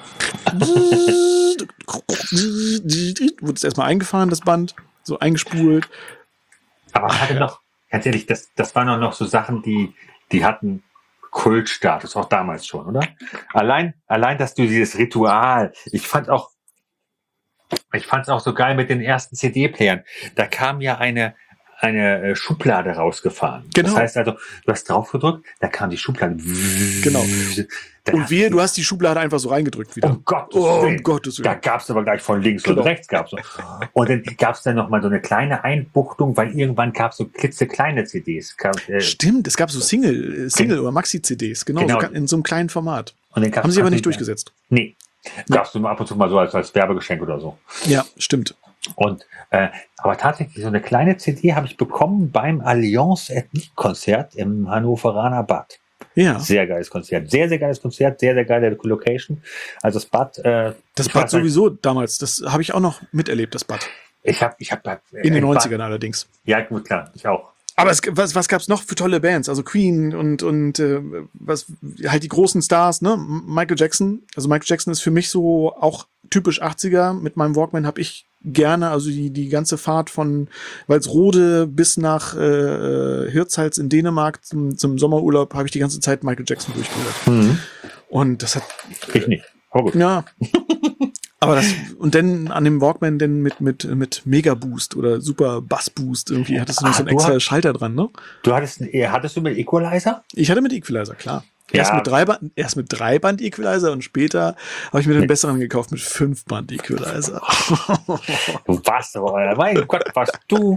wurde es erstmal eingefahren, das Band, so eingespult. Aber ich hatte noch, ganz ehrlich, das, das waren auch noch so Sachen, die, die hatten Kultstatus, auch damals schon, oder? Allein, allein, dass du dieses Ritual, ich fand auch, ich fand es auch so geil mit den ersten C D-Playern. Da kam ja eine, eine äh, Schublade rausgefahren. Genau. Das heißt also, du hast drauf gedrückt, da kam die Schublade. Genau. Da Und wehe, du hast die Schublade einfach so reingedrückt wieder. Um Gottes Oh, Willen. um Gottes Da Willen. gab's aber gleich von links Genau. und rechts gab's so. Und dann gab's dann noch mal so eine kleine Einbuchtung, weil irgendwann gab's so klitzekleine C Ds. Gab, äh, Stimmt, es gab so Single, äh, Single- oder Maxi-C Ds, genau, Genau. So, in so einem kleinen Format. und dann gab's Haben sie aber also- nicht durchgesetzt. Nee. Gab's nur ab und zu mal so als, als Werbegeschenk oder so. Ja, stimmt. Und äh, aber tatsächlich so eine kleine C D habe ich bekommen beim Allianz Ethnique Konzert im Hannoveraner Bad. Ja. Sehr geiles Konzert, sehr sehr geiles Konzert, sehr sehr geile Location. Also das Bad. Äh, Das ich Bad weiß nicht, sowieso damals, das habe ich auch noch miterlebt, das Bad. Ich habe ich habe In den neunzigern allerdings. Ja gut klar, ich auch. Aber es, was, was gab's noch für tolle Bands? Also Queen und, und äh, was halt die großen Stars, ne? Michael Jackson. Also Michael Jackson ist für mich so auch typisch achtziger. Mit meinem Walkman habe ich gerne, also die, die ganze Fahrt von Walsrode bis nach äh, Hirtshals in Dänemark zum, zum Sommerurlaub habe ich die ganze Zeit Michael Jackson durchgehört. Mhm. Und das hat, Ich nicht. Aber gut. ja. Aber das, und dann an dem Walkman dann mit, mit, mit Mega Boost oder Super Bass Boost irgendwie hattest du noch Ah, so einen du extra hast- Schalter dran, ne? Du hattest, äh, hattest du mit Equalizer? Ich hatte mit Equalizer, klar. Ja. Erst mit Dreiband, erst mit Dreiband Equalizer und später habe ich mir den besseren gekauft mit Fünfband Equalizer. Du warst aber, mein Gott, warst du.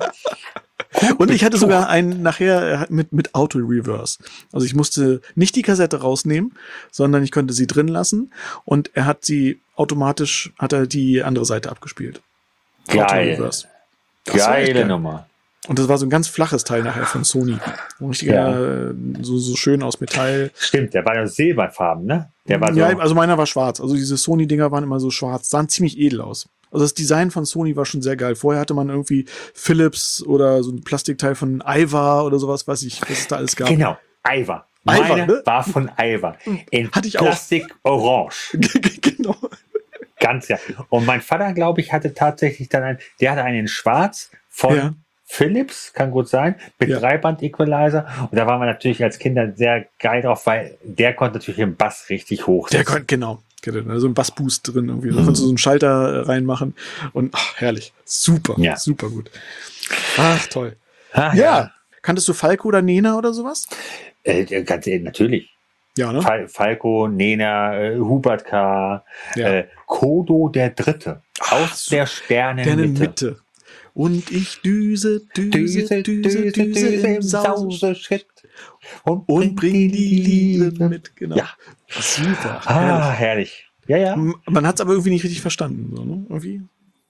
Und ich hatte sogar einen nachher mit, mit Auto Reverse. Also ich musste nicht die Kassette rausnehmen, sondern ich konnte sie drin lassen und er hat sie automatisch, hat er die andere Seite abgespielt. Auto Geil. Reverse. Das war echt Geile geil. Nummer. Und das war so ein ganz flaches Teil nachher von Sony. Ein richtiger, äh, so, so schön aus Metall. Stimmt, der war ja silberfarben, ne? Der war so. Ja, also meiner war schwarz. Also diese Sony-Dinger waren immer so schwarz, sahen ziemlich edel aus. Also das Design von Sony war schon sehr geil. Vorher hatte man irgendwie Philips oder so ein Plastikteil von Ivar oder sowas, weiß ich, was es da alles gab. Genau, Ivar. Ivar, Meine ne? war von Ivar. In Hatte ich auch. Plastik orange. Genau. Ganz ja. Und mein Vater, glaube ich, hatte tatsächlich dann einen, der hatte einen in schwarz von Ja. Philips, kann gut sein, mit Ja. Dreiband-Equalizer. Und da waren wir natürlich als Kinder sehr geil drauf, weil der konnte natürlich den Bass richtig hoch. Der konnte, genau. Der hatte so ein Bassboost drin irgendwie. Da konntest du so einen Schalter äh, reinmachen. Und ach, herrlich. Super. Ja. Super gut. Ach, toll. Ah, Ja. Kanntest du Falco oder Nena oder sowas? Äh, ganz ehrlich, natürlich. Ja, ne? Fal Falco, Nena, äh, Hubert K., Ja. äh, Kodo der Dritte. Aus so- der Der Sternenmitte. Mitte. Und ich düse, düse, düse, düse, im Sause Schritt und bring die Liebe mit. Genau. Ja. Super. Ah, herrlich. Ja, ja. herrlich. Man hat es aber irgendwie nicht richtig verstanden. So, ne? Irgendwie.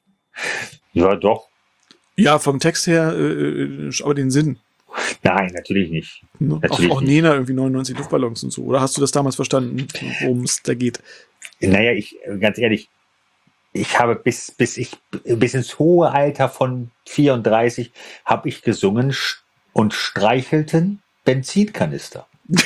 Ja, doch. Ja, vom Text her, äh, aber den Sinn. Nein, natürlich nicht. Ne? Auch, Natürlich auch nicht. Nena irgendwie neunundneunzig Luftballons und so. Oder hast du das damals verstanden, worum es da geht? Naja, ich, ganz ehrlich, ich habe bis, bis ich, bis ins hohe Alter von vierunddreißig habe ich gesungen sch- und streichelten Benzinkanister.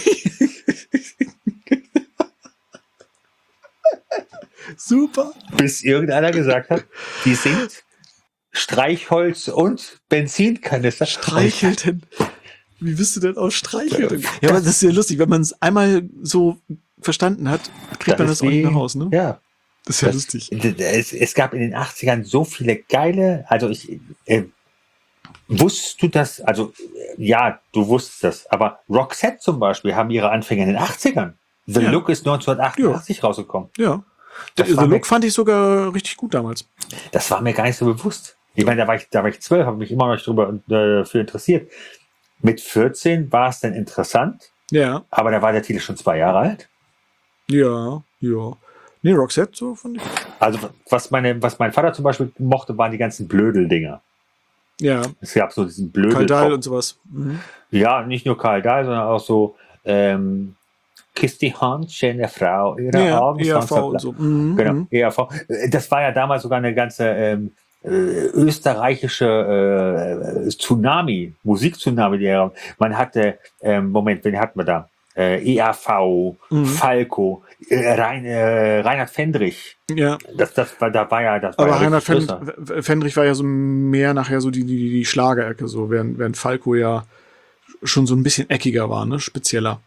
Super. Bis irgendeiner gesagt hat, die singt Streichholz und Benzinkanister. Streichelten. Wie bist du denn aus Streichelten? Ja, aber das ist ja lustig. Wenn man es einmal so verstanden hat, kriegt man Das das auch ist nicht wie- nach Hause, ne? Ja. Das ist ja Das- lustig. Es, es gab in den achtzigern so viele geile, also ich, äh, Wusstest du das, also ja, du wusstest das, aber Roxette zum Beispiel haben ihre Anfänge in den achtzigern. The Ja. Look ist neunzehnhundertachtundachtzig rausgekommen. Ja. Das The war mir- Look fand ich sogar richtig gut damals. Das war mir gar nicht so bewusst. Ich meine, da war ich, da war ich zwölf, habe mich immer noch nicht drüber äh, für interessiert. Mit vierzehn war es dann interessant, Ja, aber da war der Titel schon zwei Jahre alt. ja, ja. Nee, Roxette, so fand ich. Also was meine, was mein Vater zum Beispiel mochte, waren die ganzen Blödel-Dinger. Ja, Es gab so diesen Blödel. Karl Dahl und sowas. Mhm. Ja, nicht nur Karl Dahl, sondern auch so ähm, Kiss die Hand, schöne Frau, ihre Ja, Augen. E R V sonst- und so. Mhm. Genau, Mhm. E R V. Das war ja damals sogar eine ganze ähm, äh, österreichische äh, Tsunami, Musik-Tsunami. Die ja- Man hatte, ähm, Moment, wen hatten wir da? Äh, E R V, Mhm. Falco, äh, Rein, äh, Reinhard Fendrich. Ja. Das, das war, da war ja, das war Aber ja Reinhard richtig Fend größer. F- Fendrich war ja so mehr nachher so die, die, die Schlagerecke, so, während, während Falco ja schon so ein bisschen eckiger war, ne? Spezieller.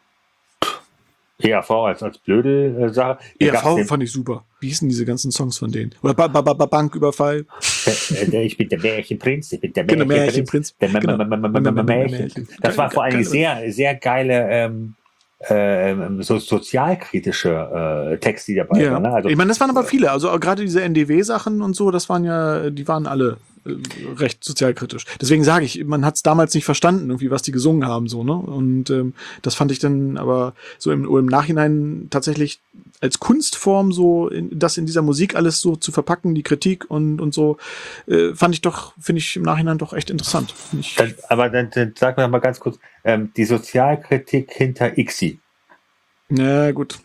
E R V als, als blöde äh, Sache. E Hier R V gab's den- fand ich super. Wie hießen diese ganzen Songs von denen? Oder ba ba ba ba Banküberfall. Äh, Ich bin der Märchenprinz, ich bin der Genau, Märchenprinz. Märchenprinz. Der M- Genau. M- M- M- M- Märchen. Das war vor allen Dingen sehr, sehr geile ähm, ähm, so sozialkritische äh, Texte, die dabei Ja. waren. Ne? Also, Ich meine, das waren aber viele. Also auch gerade diese N D W-Sachen und so, das waren ja, die waren alle äh, recht sozialkritisch. Deswegen sage ich, man hat es damals nicht verstanden, irgendwie, was die gesungen haben, so, ne? Und ähm, das fand ich dann aber so im, im Nachhinein tatsächlich als Kunstform so, in, das in dieser Musik alles so zu verpacken, die Kritik und, und so, äh, fand ich doch, finde ich im Nachhinein doch echt interessant. Find Ich, dann, aber dann, dann sag mir mal ganz kurz, ähm, die Sozialkritik hinter Ixi. na gut.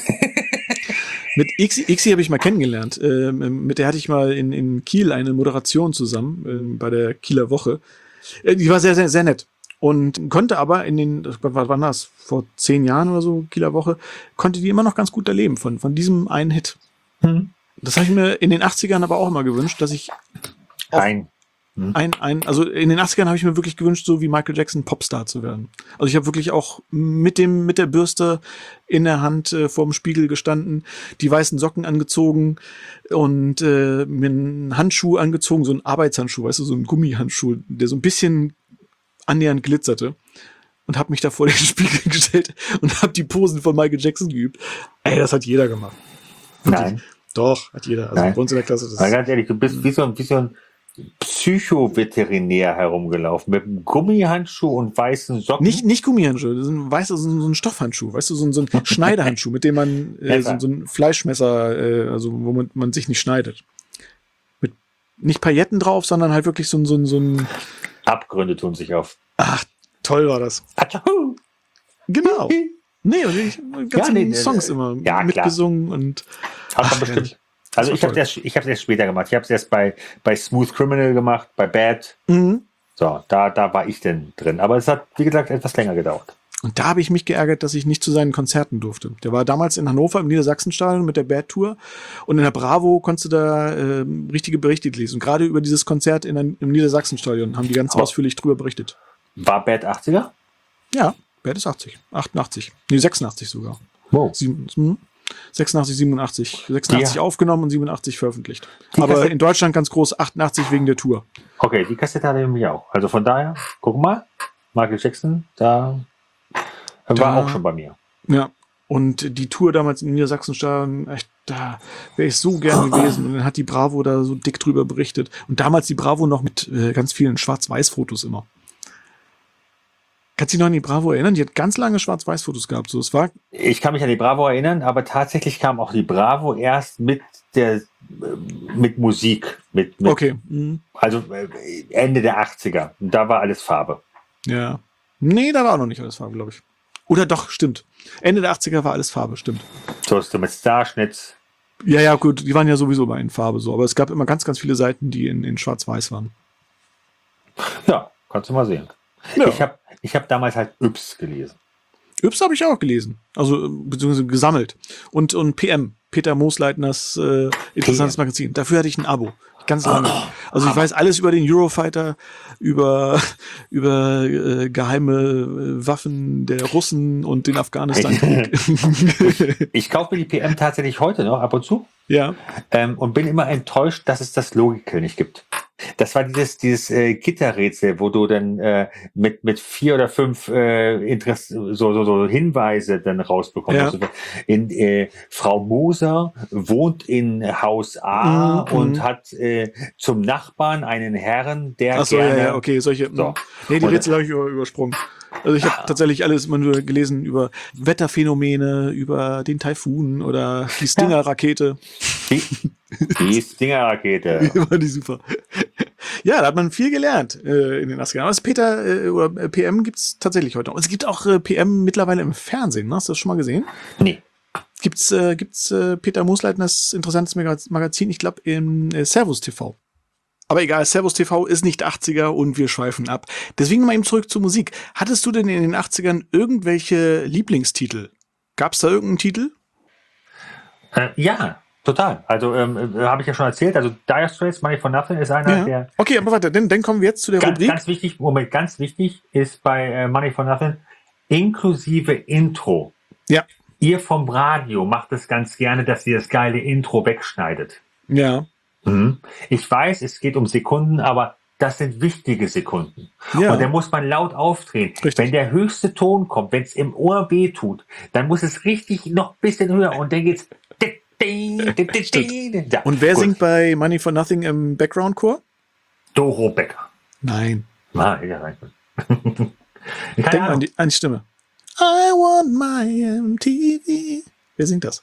Mit Ixi, Ixi habe ich mal kennengelernt. Ähm, mit der hatte ich mal in, in Kiel eine Moderation zusammen, ähm, bei der Kieler Woche. Äh, die war sehr, sehr, sehr nett. Und konnte aber in den, was war das, vor zehn Jahren oder so, Kieler Woche, konnte die immer noch ganz gut erleben von, von diesem einen Hit. Hm. Das habe ich mir in den achtzigern aber auch immer gewünscht, dass ich Ein. ein, ein, also in den achtzigern habe ich mir wirklich gewünscht, so wie Michael Jackson Popstar zu werden. Also ich habe wirklich auch mit dem, mit der Bürste in der Hand äh, vorm Spiegel gestanden, die weißen Socken angezogen und äh, mir einen Handschuh angezogen, so einen Arbeitshandschuh, weißt du, so einen Gummihandschuh, der so ein bisschen annähernd glitzerte. Und habe mich da vor den Spiegel gestellt und habe die Posen von Michael Jackson geübt. Ey, das hat jeder gemacht. Wirklich. Nein. Doch, hat jeder. Also Nein. bei uns in der Klasse. Das Mal ganz ehrlich, du bist wie so ein, wie so ein Psychoveterinär herumgelaufen mit einem Gummihandschuh und weißen Socken. Nicht, nicht Gummihandschuhe, das ist ein weißer, so ein so ein Stoffhandschuh, weißt du, so ein, so ein Schneidehandschuh, mit dem man äh, so, so ein Fleischmesser, äh, also wo man, man sich nicht schneidet. Mit nicht Pailletten drauf, sondern halt wirklich so ein, so ein, so ein. Abgründe tun sich auf. Ach, toll war das. Atschahu. Genau. Nee, und ich ganze Ja, nee, nee, Songs nee. immer Ja, mitgesungen und. Hat Ach, man bestimmt. herrlich. Also war ich habe toll. es erst, ich hab's erst später gemacht. Ich habe es erst bei, bei Smooth Criminal gemacht, bei Bad. Mhm. So, da, da war ich denn drin. Aber es hat, wie gesagt, etwas länger gedauert. Und da habe ich mich geärgert, dass ich nicht zu seinen Konzerten durfte. Der war damals in Hannover im Niedersachsenstadion mit der Bad Tour. Und in der Bravo konntest du da äh, richtige Berichte lesen. Und gerade über dieses Konzert in der, im Niedersachsenstadion haben die ganz Aber- ausführlich drüber berichtet. War Bad achtziger? Ja, Bad ist achtzig. achtundachtzig. Nee, sechsundachtzig sogar. Wow. Sieben, hm? sechsundachtzig, siebenundachtzig. sechsundachtzig Ja. aufgenommen und siebenundachtzig veröffentlicht. Die Aber Kassette- in Deutschland ganz groß, achtundachtzig wegen der Tour. Okay, die Kassette hatte ich nämlich auch. Also von daher, guck mal, Michael Jackson, da war Da- auch schon bei mir. Ja. Und die Tour damals im Niedersachsenstadion, echt, da wäre ich so gern gewesen. Und dann hat die Bravo da so dick drüber berichtet. Und damals die Bravo noch mit äh, ganz vielen Schwarz-Weiß-Fotos immer. Kannst du dich noch an die Bravo erinnern? Die hat ganz lange Schwarz-Weiß-Fotos gehabt. So, es war, Ich kann mich an die Bravo erinnern, aber tatsächlich kam auch die Bravo erst mit der äh, mit Musik, mit, mit okay. Mhm. also äh, Ende der achtziger. Und da war alles Farbe. Ja. Nee, da war auch noch nicht alles Farbe, glaube ich. Oder doch, stimmt. Ende der achtziger war alles Farbe, stimmt. So ist mit Starschnitz. Ja, ja, gut, die waren ja sowieso mal in Farbe so. Aber es gab immer ganz, ganz viele Seiten, die in, in Schwarz-Weiß waren. Ja, kannst du mal sehen. Ja. Ich habe ich hab damals halt Yps gelesen. Yps habe ich auch gelesen. Also, beziehungsweise gesammelt. Und, und P M, Peter Moosleitners äh, interessantes P M. Magazin. Dafür hatte ich ein Abo. Ganz lange. Also ich weiß alles über den Eurofighter, über, über äh, geheime äh, Waffen der Russen und den Afghanistan-Krieg. Ich kaufe mir die P M tatsächlich heute noch ab und zu Ja. ähm, und bin immer enttäuscht, dass es das Logical nicht gibt. Das war dieses, dieses äh, Gitterrätsel, wo du dann äh, mit mit vier oder fünf äh, Interess so, so so Hinweise dann rausbekommst. Ja. Also, in, äh, Frau Moser wohnt in Haus A Mhm. und hat äh, zum Nachbarn einen Herrn, der Ach so, gerne... ja, ja, okay, solche. So. Nee, die Und- Rätsel habe ich über, übersprungen. Also ich habe tatsächlich alles immer nur gelesen über Wetterphänomene, über den Taifun oder die Stinger-Rakete. Die, die Stinger-Rakete. Die war die super. Ja, da hat man viel gelernt äh, in den achtzigern. Aber das Peter äh, oder äh, P M gibt's tatsächlich heute noch. Es gibt auch äh, P M mittlerweile im Fernsehen. Ne? Hast du das schon mal gesehen? Nee. Gibt's, äh, gibt's äh, Peter Moosleitners interessantes Magaz- Magazin, ich glaube im äh, Servus T V. Aber egal, Servus T V ist nicht achtziger und wir schweifen ab. Deswegen mal eben zurück zur Musik. Hattest du denn in den achtzigern irgendwelche Lieblingstitel? Gab's da irgendeinen Titel? Äh, ja, total. Also ähm, äh, habe ich ja schon erzählt. Also Dire Straits, Money for Nothing ist einer Ja. der... Okay, aber warte, dann, dann kommen wir jetzt zu der Ganz, Rubrik. ganz wichtig, Moment, ganz wichtig ist bei äh, Money for Nothing inklusive Intro. Ja. Ihr vom Radio macht es ganz gerne, dass ihr das geile Intro wegschneidet. Ja. Mhm. Ich weiß, es geht um Sekunden, aber das sind wichtige Sekunden. Ja. Und da muss man laut aufdrehen. Richtig. Wenn der höchste Ton kommt, wenn es im Ohr weh tut, dann muss es richtig noch ein bisschen höher und dann geht's. Ja, Und wer gut. singt bei Money for Nothing im Background-Chor? Doro Becker. Nein. Ah, ja, nein. Keine Denk mal Ahnung. an die, an die Stimme. I want my M T V. Wer singt das?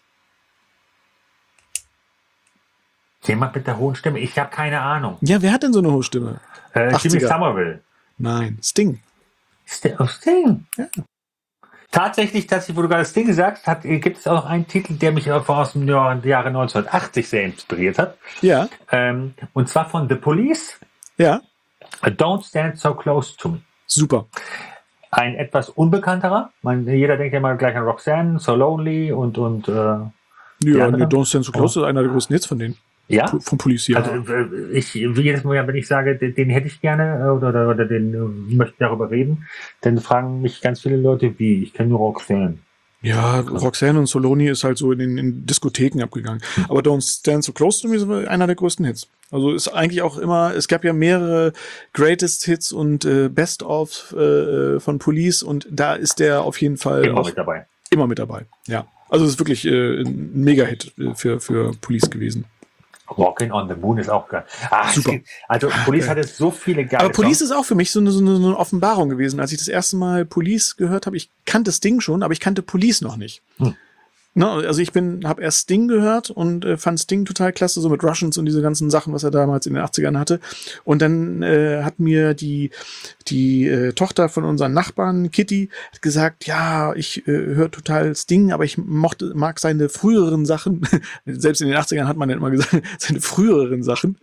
Jemand mit der hohen Stimme. Ich habe keine Ahnung. Ja, wer hat denn so eine hohe Stimme? Äh, Jimmy achtziger. Somerville. Nein, Sting. St oh, Sting. Ja. Tatsächlich, tatsächlich, wo du gerade Sting gesagt hast, gibt es auch noch einen Titel, der mich aus dem Jahr, Jahre neunzehnhundertachtzig sehr inspiriert hat. Ja, Ähm, und zwar von The Police. ja, Don't Stand So Close to Me. super. Ein etwas unbekannterer. Man, jeder denkt ja mal gleich an Roxanne, So Lonely und, und äh, Ja, andere? nee, Don't Stand So Close ist einer der größten Hits von denen. ja. P- Von Police, ja. Also äh, ich wie jedes Mal, wenn ich sage, den, den hätte ich gerne äh, oder, oder, oder den äh, möchte darüber reden, dann fragen mich ganz viele Leute, wie, ich kenne nur Roxanne. Ja, Roxanne und Soloni ist halt so in den in Diskotheken abgegangen. Aber Don't Stand So Close to Me ist einer der größten Hits. Also ist eigentlich auch immer, es gab ja mehrere Greatest Hits und äh, Best-of äh, von Police und da ist der auf jeden Fall Immer auch mit dabei. immer mit dabei. Ja. Also es ist wirklich äh, ein Mega-Hit äh, für, für Police gewesen. Walking on the Moon ist auch geil. Ah, Super. es gibt, also Police hatte so viele geile Aber Police Songs. ist auch für mich so eine, so eine, so eine Offenbarung gewesen. Als ich das erste Mal Police gehört habe, ich kannte Sting schon, aber ich kannte Police noch nicht. Hm. Ne, also ich bin, habe erst Sting gehört und äh, fand Sting total klasse, so mit Russians und diese ganzen Sachen, was er damals in den achtzigern hatte. Und dann äh, hat mir die die äh, Tochter von unseren Nachbarn, Kitty, hat gesagt, ja, ich äh, höre total Sting, aber ich mochte, mag seine früheren Sachen. Selbst in den achtzigern hat man ja immer gesagt, seine früheren Sachen.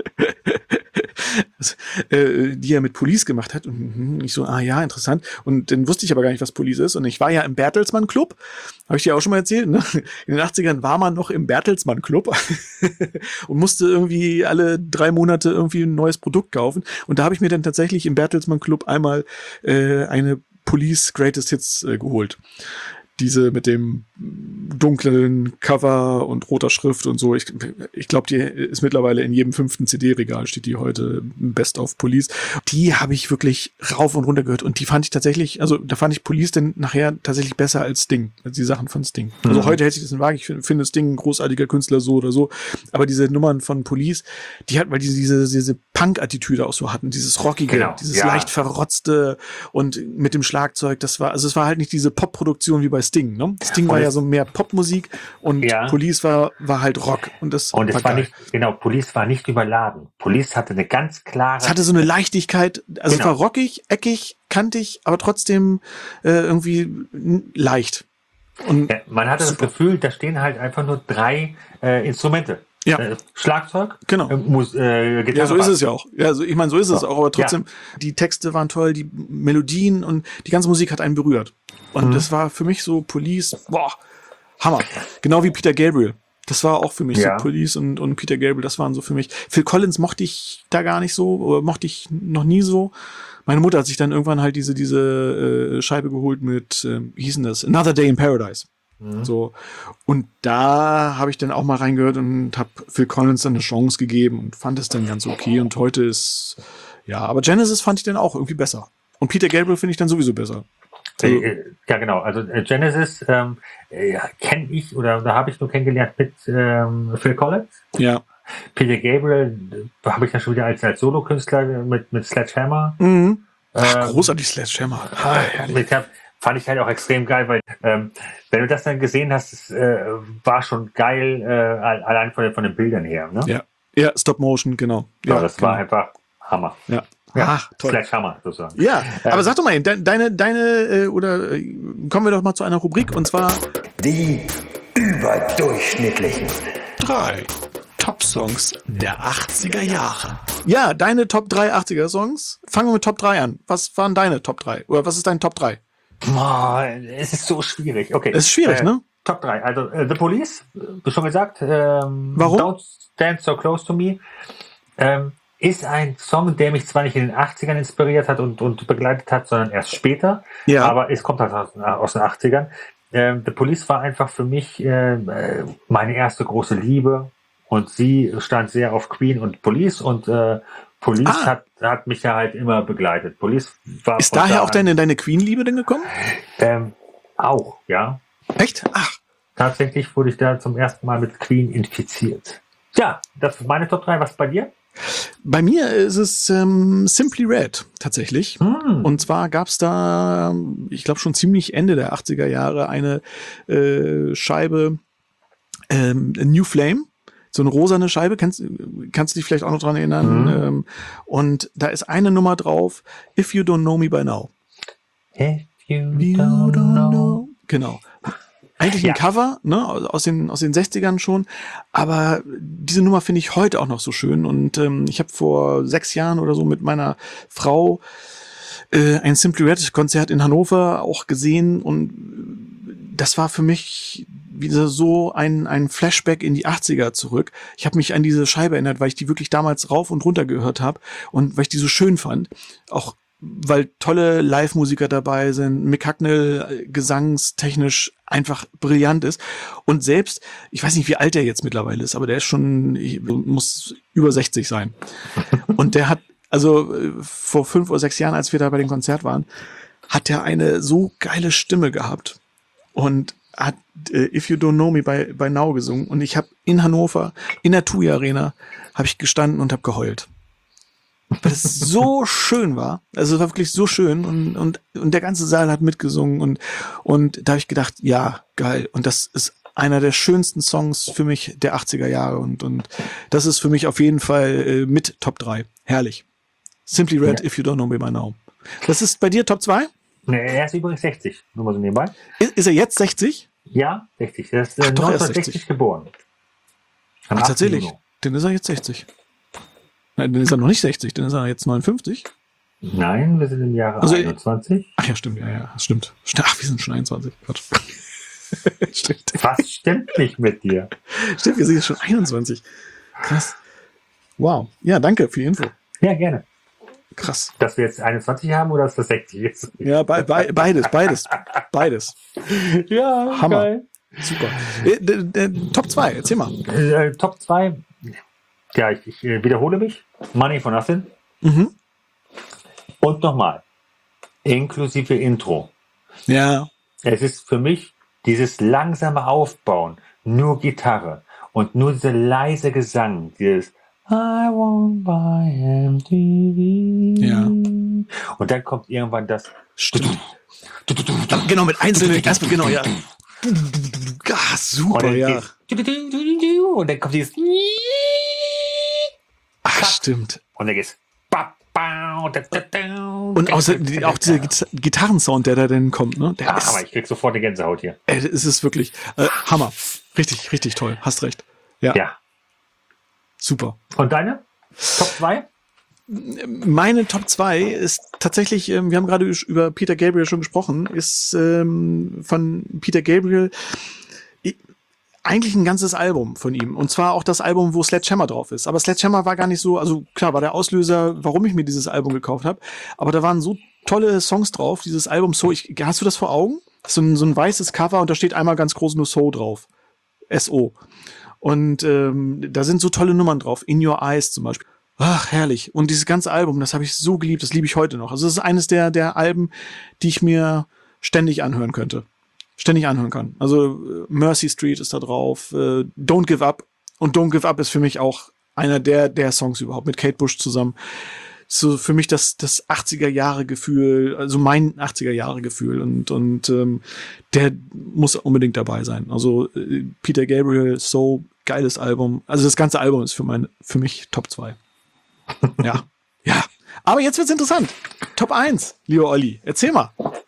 äh, die er mit Police gemacht hat. Und ich so, ah ja, interessant. Und dann wusste ich aber gar nicht, was Police ist. Und ich war ja im Bertelsmann Club. Habe ich dir auch schon mal erzählt, ne? In den achtzigern war man noch im Bertelsmann Club und musste irgendwie alle drei Monate irgendwie ein neues Produkt kaufen. Und da habe ich mir dann tatsächlich im Bertelsmann Club einmal äh, eine Police Greatest Hits äh, geholt. Diese mit dem dunklen Cover und roter Schrift und so. Ich, ich glaube, die ist mittlerweile in jedem fünften C D-Regal, steht die heute Best of Police. Die habe ich wirklich rauf und runter gehört und die fand ich tatsächlich, also da fand ich Police dann nachher tatsächlich besser als Sting, als die Sachen von Sting. Also Mhm. heute hätte ich das in Waage, ich finde find Sting ein großartiger Künstler so oder so, aber diese Nummern von Police, die hat, weil die diese, diese Punk-Attitüde auch so hatten, dieses Rockige, Genau, dieses ja. leicht verrotzte und mit dem Schlagzeug, das war, also es war halt nicht diese Pop-Produktion wie bei Sting, ne? Sting Und war ja es- so mehr Popmusik und Ja. Police war, war halt Rock und das Und es war geil. nicht, genau, Police war nicht überladen. Police hatte eine ganz klare. Es hatte so eine Leichtigkeit, also es Genau. war rockig, eckig, kantig, aber trotzdem äh, irgendwie n- leicht. Und Ja, man hatte Super. das Gefühl, da stehen halt einfach nur drei äh, Instrumente. Ja. Äh, Schlagzeug, Genau. äh, Mus äh, Gitarre, ja, so ist Bass. es ja auch. Ja, also ich meine, so ist es So. auch, aber trotzdem, die Texte waren toll, die Melodien und die ganze Musik hat einen berührt. Und Mhm. das war für mich so Police, boah, Hammer. Genau wie Peter Gabriel. Das war auch für mich Ja. so Police und, und Peter Gabriel, das waren so für mich. Phil Collins mochte ich da gar nicht so, oder mochte ich noch nie so. Meine Mutter hat sich dann irgendwann halt diese, diese äh, Scheibe geholt mit, äh, wie hieß denn das? Another Day in Paradise. Mhm. So. Und da habe ich dann auch mal reingehört und habe Phil Collins dann eine Chance gegeben und fand es dann ganz okay. Und heute ist, ja, aber Genesis fand ich dann auch irgendwie besser. Und Peter Gabriel finde ich dann sowieso besser. Also, ja, genau. Also äh, Genesis ähm, äh, kenne ich oder da habe ich nur kennengelernt mit ähm, Phil Collins. Ja. Peter Gabriel äh, habe ich dann schon wieder als, als Solokünstler mit, mit Sledgehammer. Mhm. Ach, Ähm, großartig Sledgehammer. Ah, herrlich. Ich hab, fand ich halt auch extrem geil, weil ähm, wenn du das dann gesehen hast, es äh, war schon geil, äh, allein von, von den Bildern her. Ne? Ja. Ja, Stop Motion, genau. Ja, Ja, das genau. war einfach Hammer. Ja. Ja, Ach, toll. Sledgehammer sozusagen. Ja, Ähm, aber sag doch mal, de deine, deine, äh, oder äh, kommen wir doch mal zu einer Rubrik und zwar Die überdurchschnittlichen. Drei Top-Songs der achtziger Jahre. ja, deine Top drei achtziger-Songs. Fangen wir mit Top drei an. Was waren deine Top drei? Oder was ist dein Top drei? Oh, es ist so schwierig. Okay. Es ist schwierig, äh, ne? Top drei. Also äh, The Police, äh, schon gesagt. Ähm, Warum? Don't Stand So Close to Me. Ähm, ist ein Song, der mich zwar nicht in den achtzigern inspiriert hat und, und begleitet hat, sondern erst später. Ja. Aber es kommt halt aus, aus den achtzigern. Ähm, The Police war einfach für mich äh, äh, meine erste große Liebe. Und sie stand sehr auf Queen und Police. Und äh, Police Ah. hat, hat mich ja halt immer begleitet. Police war Ist von daher da auch an- deine, deine Queen-Liebe denn gekommen? ähm, auch, ja. Echt? Ach, Tatsächlich wurde ich da zum ersten Mal mit Queen infiziert. Ja, das ist meine Top drei. Was bei dir? bei mir ist es ähm, Simply Red tatsächlich. Hm. Und zwar gab es da, ich glaube schon ziemlich Ende der achtziger Jahre, eine äh, Scheibe ähm, New Flame. So eine rosane Scheibe, kannst, kannst du dich vielleicht auch noch dran erinnern. Mhm. Ähm, und da ist eine Nummer drauf, If You Don't Know Me By Now. If you You don't don't know. know. Genau. Eigentlich Ja. ein Cover, ne, aus den, aus den sechzigern schon. Aber diese Nummer finde ich heute auch noch so schön. Und ähm, ich habe vor sechs Jahren oder so mit meiner Frau äh, ein Simply Red Konzert in Hannover auch gesehen. Und das war für mich wieder so ein, ein Flashback in die achtziger zurück. Ich habe mich an diese Scheibe erinnert, weil ich die wirklich damals rauf und runter gehört habe und weil ich die so schön fand. Auch weil tolle Live-Musiker dabei sind, Mick Hucknall äh, gesangstechnisch einfach brillant ist. Und selbst, ich weiß nicht, wie alt der jetzt mittlerweile ist, aber der ist schon, ich, muss über sechzig sein. Und der hat, also äh, vor fünf oder sechs Jahren, als wir da bei dem Konzert waren, hat er eine so geile Stimme gehabt und hat äh, If You Don't Know Me by, by Now gesungen. Und ich habe in Hannover, in der TUI Arena, habe ich gestanden und habe geheult. Weil es so schön war. Also es war wirklich so schön und, und, und der ganze Saal hat mitgesungen und, und da habe ich gedacht, ja, geil. Und das ist einer der schönsten Songs für mich der achtziger Jahre und, und das ist für mich auf jeden Fall äh, mit Top drei. Herrlich. Simply Red, Ja. If You Don't Know Me By Now. Was ist bei dir Top zwei? Nee, er ist übrigens sechzig, nur mal so nebenbei. Ist, ist er jetzt sechzig? Ja, sechzig. Er ist äh, Ach, doch, er ist neunzehnhundertsechzig sechzig. geboren. Am Ach, achten tatsächlich. Juni. Dann ist er jetzt sechzig. Nein, dann ist er noch nicht sechzig, dann ist er jetzt neunundfünfzig. Nein, wir sind im Jahre Also, einundzwanzig. Ach ja, stimmt, ja, ja, das stimmt. St- Ach, wir sind schon einundzwanzig. Quatsch. Stimmt. Was stimmt nicht mit dir? Stimmt, wir sind jetzt schon einundzwanzig. Krass. Wow. Ja, danke für die Info. Ja, gerne. Krass. Dass wir jetzt einundzwanzig haben oder dass das sechzig ist? Ja, be be beides, beides. Beides. Ja, Hammer. geil. Super. Äh, d- d- Top zwei, erzähl mal. Äh, Top zwei. Ja, ich, ich äh, wiederhole mich. Money for Nothing. Mhm. Und nochmal. Inklusive Intro. Ja. Es ist für mich dieses langsame Aufbauen, nur Gitarre und nur dieser leise Gesang, dieses I won't buy M T V. Ja. Und dann kommt irgendwann das. Stimmt. Genau, mit einzelnen, erstmal, genau, ja. Ah, Und super, dann ja. geht's- Und dann kommt dieses. Ach, stimmt. Und dann geht's. Und Und außer, die, auch dieser Gita- Gitarrensound, der da denn kommt, ne? Der Ah, ist, aber ich krieg sofort eine Gänsehaut hier. ey, es ist wirklich äh, Hammer. Richtig, richtig toll. Hast recht. Ja, Ja. super. Und deine? Top zwei? Meine Top zwei ist tatsächlich, ähm, wir haben gerade üs- über Peter Gabriel schon gesprochen, ist ähm, von Peter Gabriel i- eigentlich ein ganzes Album von ihm. Und zwar auch das Album, wo Sledgehammer drauf ist. Aber Sledgehammer war gar nicht so, also klar, war der Auslöser, warum ich mir dieses Album gekauft habe. Aber da waren so tolle Songs drauf, dieses Album. So, ich, hast du das vor Augen? So ein, so ein weißes Cover und da steht einmal ganz groß nur So drauf. S O. Und ähm, da sind so tolle Nummern drauf. In Your Eyes zum Beispiel. Ach, herrlich. Und dieses ganze Album, das habe ich so geliebt, das liebe ich heute noch. Also das ist eines der, der Alben, die ich mir ständig anhören könnte. Ständig anhören kann. Also äh, Mercy Street ist da drauf, äh, Don't Give Up. Und Don't Give Up ist für mich auch einer der, der Songs überhaupt, mit Kate Bush zusammen. So für mich das, das achtziger-Jahre-Gefühl, also mein achtziger-Jahre-Gefühl. Und, und ähm, der muss unbedingt dabei sein. Also äh, Peter Gabriel, So, geiles Album. Also das ganze Album ist für, mein, für mich Top zwei. Ja, ja. Aber jetzt wird's interessant. Top eins, lieber Olli. Erzähl mal.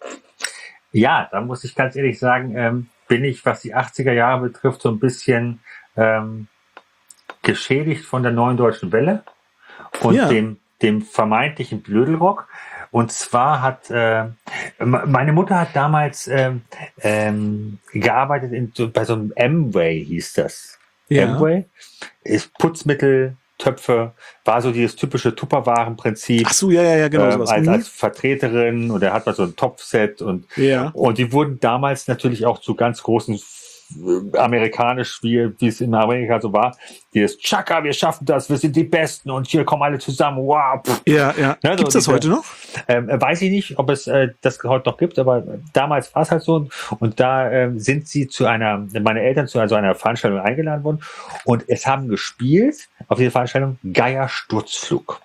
Ja, da muss ich ganz ehrlich sagen, ähm, bin ich, was die achtziger Jahre betrifft, so ein bisschen ähm, geschädigt von der Neuen Deutschen Welle und Ja. dem, dem vermeintlichen Blödelrock. Und zwar hat äh, meine Mutter hat damals ähm, ähm, gearbeitet in, so, bei so einem Amway, hieß das. Ja. Amway ist Putzmittel, Töpfe, war so dieses typische Tupperwaren-Prinzip. Ach so, ja, ja, ja, genau. ähm, sowas. als, Mhm. als Vertreterin, und er hat mal so ein Topfset und Ja. und die wurden damals natürlich auch zu ganz großen äh, amerikanisch, wie, wie es in Amerika so war, dieses Chaka, wir schaffen das, wir sind die Besten und hier kommen alle zusammen, wow. Pff. Ja, ja. Ja, so Gibt's das diese- heute noch? Ähm, weiß ich nicht, ob es äh, das heute noch gibt, aber damals war es halt so. Und da ähm, sind sie zu einer, meine Eltern zu also einer Veranstaltung eingeladen worden und es haben gespielt auf dieser Veranstaltung Geier Sturzflug.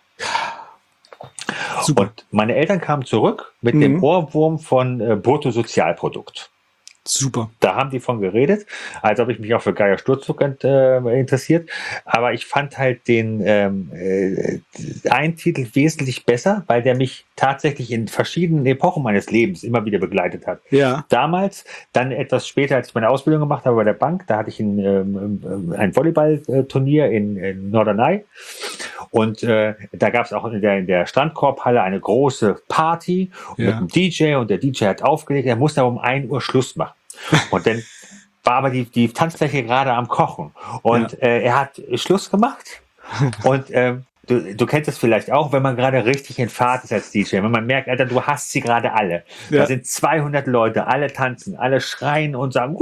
Super. Und meine Eltern kamen zurück mit Mhm. dem Ohrwurm von äh, Bruttosozialprodukt. Super. Da haben die von geredet, als ob ich mich auch für Geier Sturzflug äh, interessiert. Aber ich fand halt den ähm, äh, einen Titel wesentlich besser, weil der mich tatsächlich in verschiedenen Epochen meines Lebens immer wieder begleitet hat. Ja. Damals, dann etwas später, als ich meine Ausbildung gemacht habe bei der Bank, da hatte ich ein, ähm, ein Volleyballturnier in, in Norderney. Und äh, da gab es auch in der, in der Strandkorbhalle eine große Party Ja. mit einem D J, und der D J hat aufgelegt, er musste aber um ein Uhr Schluss machen. Und dann war aber die, die Tanzfläche gerade am Kochen. Und Ja. äh, er hat Schluss gemacht. Und ähm, du, du kennst es vielleicht auch, wenn man gerade richtig in Fahrt ist als D J. Wenn man merkt, Alter, du hast sie gerade alle. Ja. Da sind zweihundert Leute, alle tanzen, alle schreien und sagen,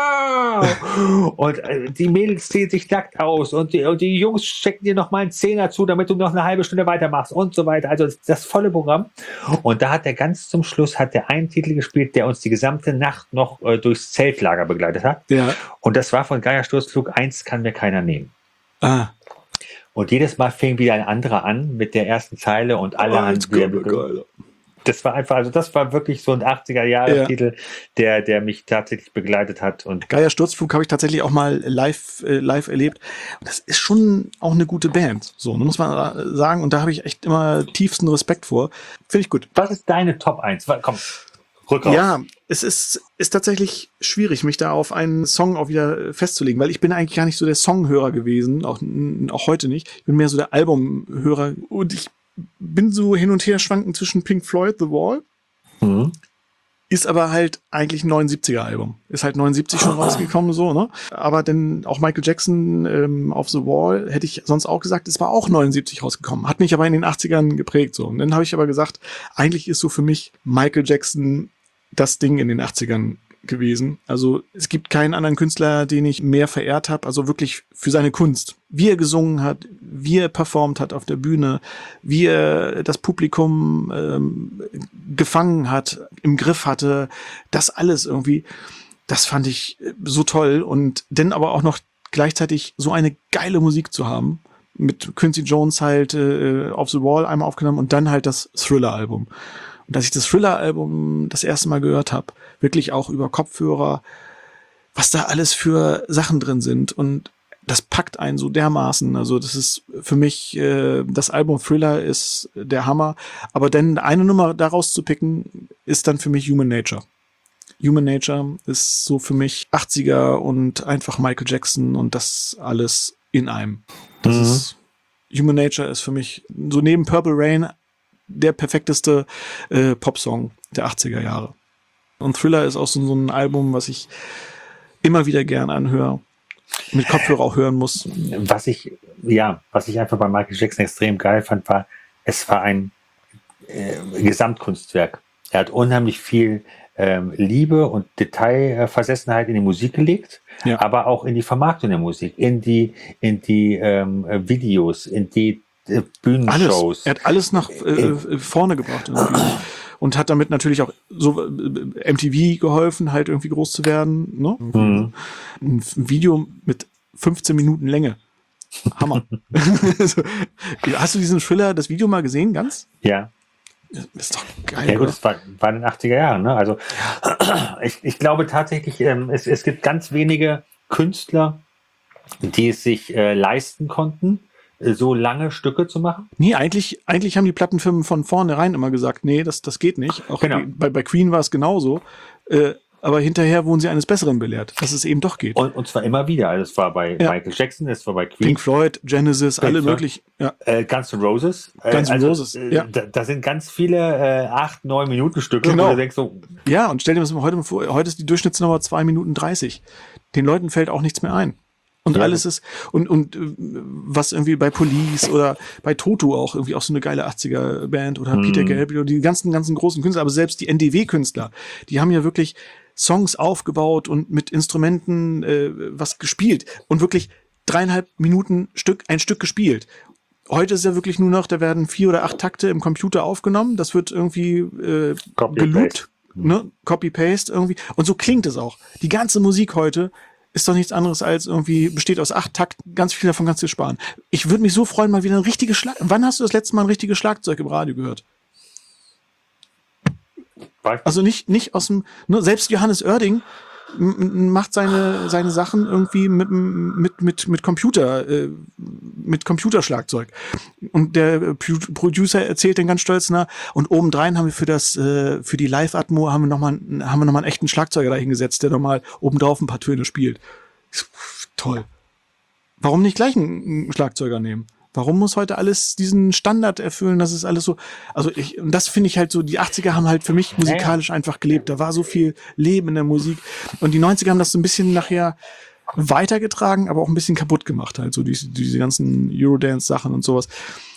wow! Und äh, die Mädels ziehen sich nackt aus und die, und die Jungs stecken dir noch mal einen Zehner zu, damit du noch eine halbe Stunde weitermachst und so weiter. Also das, das volle Programm. Und da hat er ganz zum Schluss hat der einen Titel gespielt, der uns die gesamte Nacht noch äh, durchs Zeltlager begleitet hat. Ja. Und das war von Geier Sturzflug, eins kann mir keiner nehmen. Ah. Und jedes Mal fing wieder ein anderer an mit der ersten Zeile und alle haben wieder, das war einfach, also das war wirklich so ein achtziger-Jahre-Titel, der, der mich tatsächlich begleitet hat. Und Geier Sturzflug habe ich tatsächlich auch mal live, äh, live erlebt. Und das ist schon auch eine gute Band. So, muss man sagen. Und da habe ich echt immer tiefsten Respekt vor. Finde ich gut. was ist deine Top eins? Komm, rück auf. Ja, es ist, ist tatsächlich schwierig, mich da auf einen Song auch wieder festzulegen, weil ich bin eigentlich gar nicht so der Songhörer gewesen, auch, auch heute nicht. Ich bin mehr so der Albumhörer und ich bin so hin und her schwanken zwischen Pink Floyd, The Wall, Mhm. ist aber halt eigentlich ein neunundsiebziger Album. Ist halt neunundsiebzig schon rausgekommen, so, ne? Aber dann auch Michael Jackson ähm, auf The Wall, hätte ich sonst auch gesagt, es war auch neunundsiebzig rausgekommen. Hat mich aber in den achtzigern geprägt, so. Und dann habe ich aber gesagt, eigentlich ist so für mich Michael Jackson das Ding in den achtzigern gewesen. Also es gibt keinen anderen Künstler, den ich mehr verehrt habe, also wirklich für seine Kunst. Wie er gesungen hat, wie er performt hat auf der Bühne, wie er das Publikum ähm, gefangen hat, im Griff hatte, das alles irgendwie, das fand ich so toll. Und dann aber auch noch gleichzeitig so eine geile Musik zu haben, mit Quincy Jones halt äh, auf The Wall einmal aufgenommen und dann halt das Thriller-Album. Und als ich das Thriller-Album das erste Mal gehört habe, wirklich auch über Kopfhörer, was da alles für Sachen drin sind, und das packt einen so dermaßen. Also das ist für mich, äh, das Album Thriller ist der Hammer. Aber dann eine Nummer daraus zu picken, ist dann für mich Human Nature. Human Nature ist so für mich achtziger und einfach Michael Jackson und das alles in einem. Das Mhm. ist, Human Nature ist für mich so neben Purple Rain der perfekteste äh, Popsong der achtziger Jahre. Und Thriller ist auch so, so ein Album, was ich immer wieder gern anhöre, mit Kopfhörer auch hören muss. Was ich, ja, was ich einfach bei Michael Jackson extrem geil fand, war, es war ein äh, Gesamtkunstwerk. Er hat unheimlich viel ähm, Liebe und Detailversessenheit in die Musik gelegt, Ja. aber auch in die Vermarktung der Musik, in die, in die ähm, Videos, in die äh, Bühnenshows. Alles. Er hat alles nach äh, vorne gebracht irgendwie. Und hat damit natürlich auch so äh, M T V geholfen, halt irgendwie groß zu werden. Ne? Mhm. Ein Video mit fünfzehn Minuten Länge. Hammer. So, hast du diesen Thriller, das Video mal gesehen, ganz? Ja. Ist doch geil, Ja gut, oder? das war, war in den achtziger Jahren. Ne? Also ich, ich glaube tatsächlich, ähm, es, es gibt ganz wenige Künstler, die es sich äh, leisten konnten, äh, so lange Stücke zu machen. Nee, eigentlich, eigentlich haben die Plattenfirmen von vornherein immer gesagt, nee, das, das geht nicht. Auch Genau. die, bei, bei Queen war es genauso. Äh, aber hinterher wurden sie eines Besseren belehrt, dass es eben doch geht. Und, und zwar immer wieder. Also es war bei Ja. Michael Jackson, es war bei Queen, Pink Floyd, Genesis, Pink alle Floyd. möglich. Ja. äh, Guns N' Roses. Äh, Guns N' also, Roses, äh, ja. Da, da sind ganz viele äh, acht, neun Minuten Stücke, Genau. wo du denkst so, Ja, und stell dir das mal heute mal vor, heute ist die Durchschnittsnummer zwei Minuten dreißig. Den Leuten fällt auch nichts mehr ein. Und Ja. alles ist, und, und äh, was irgendwie bei Police oder bei Toto auch irgendwie auch so eine geile achtziger Band oder Peter Gabriel, die ganzen, ganzen großen Künstler, aber selbst die N D W-Künstler, die haben ja wirklich Songs aufgebaut und mit Instrumenten äh, was gespielt und wirklich dreieinhalb Minuten Stück, ein Stück gespielt. Heute ist ja wirklich nur noch, da werden vier oder acht Takte im Computer aufgenommen, das wird irgendwie äh, Copy, geloopt, ne? Copy-Paste irgendwie. Und so klingt es auch. Die ganze Musik heute ist doch nichts anderes als irgendwie, besteht aus acht Takten, ganz viel davon kannst du sparen. Ich würde mich so freuen, mal wieder ein richtiges Schlag. Wann hast du das letzte Mal ein richtiges Schlagzeug im Radio gehört? Also nicht, nicht aus dem, ne, selbst Johannes Oerding m- m- macht seine, seine Sachen irgendwie mit, mit, mit, mit Computer, äh, mit Computerschlagzeug. Und der Pro- Producer erzählt dann ganz stolz, na, und obendrein haben wir für das, äh, für die Live-Atmo haben wir nochmal, haben wir noch mal einen echten Schlagzeuger da hingesetzt, der nochmal obendrauf ein paar Töne spielt. Toll. Warum nicht gleich einen Schlagzeuger nehmen? Warum muss heute alles diesen Standard erfüllen? Das ist alles so, also ich, und das finde ich halt so, die achtziger haben halt für mich musikalisch einfach gelebt. Da war so viel Leben in der Musik. Und die neunziger haben das so ein bisschen nachher weitergetragen, aber auch ein bisschen kaputt gemacht halt, so diese, diese ganzen Eurodance-Sachen und sowas.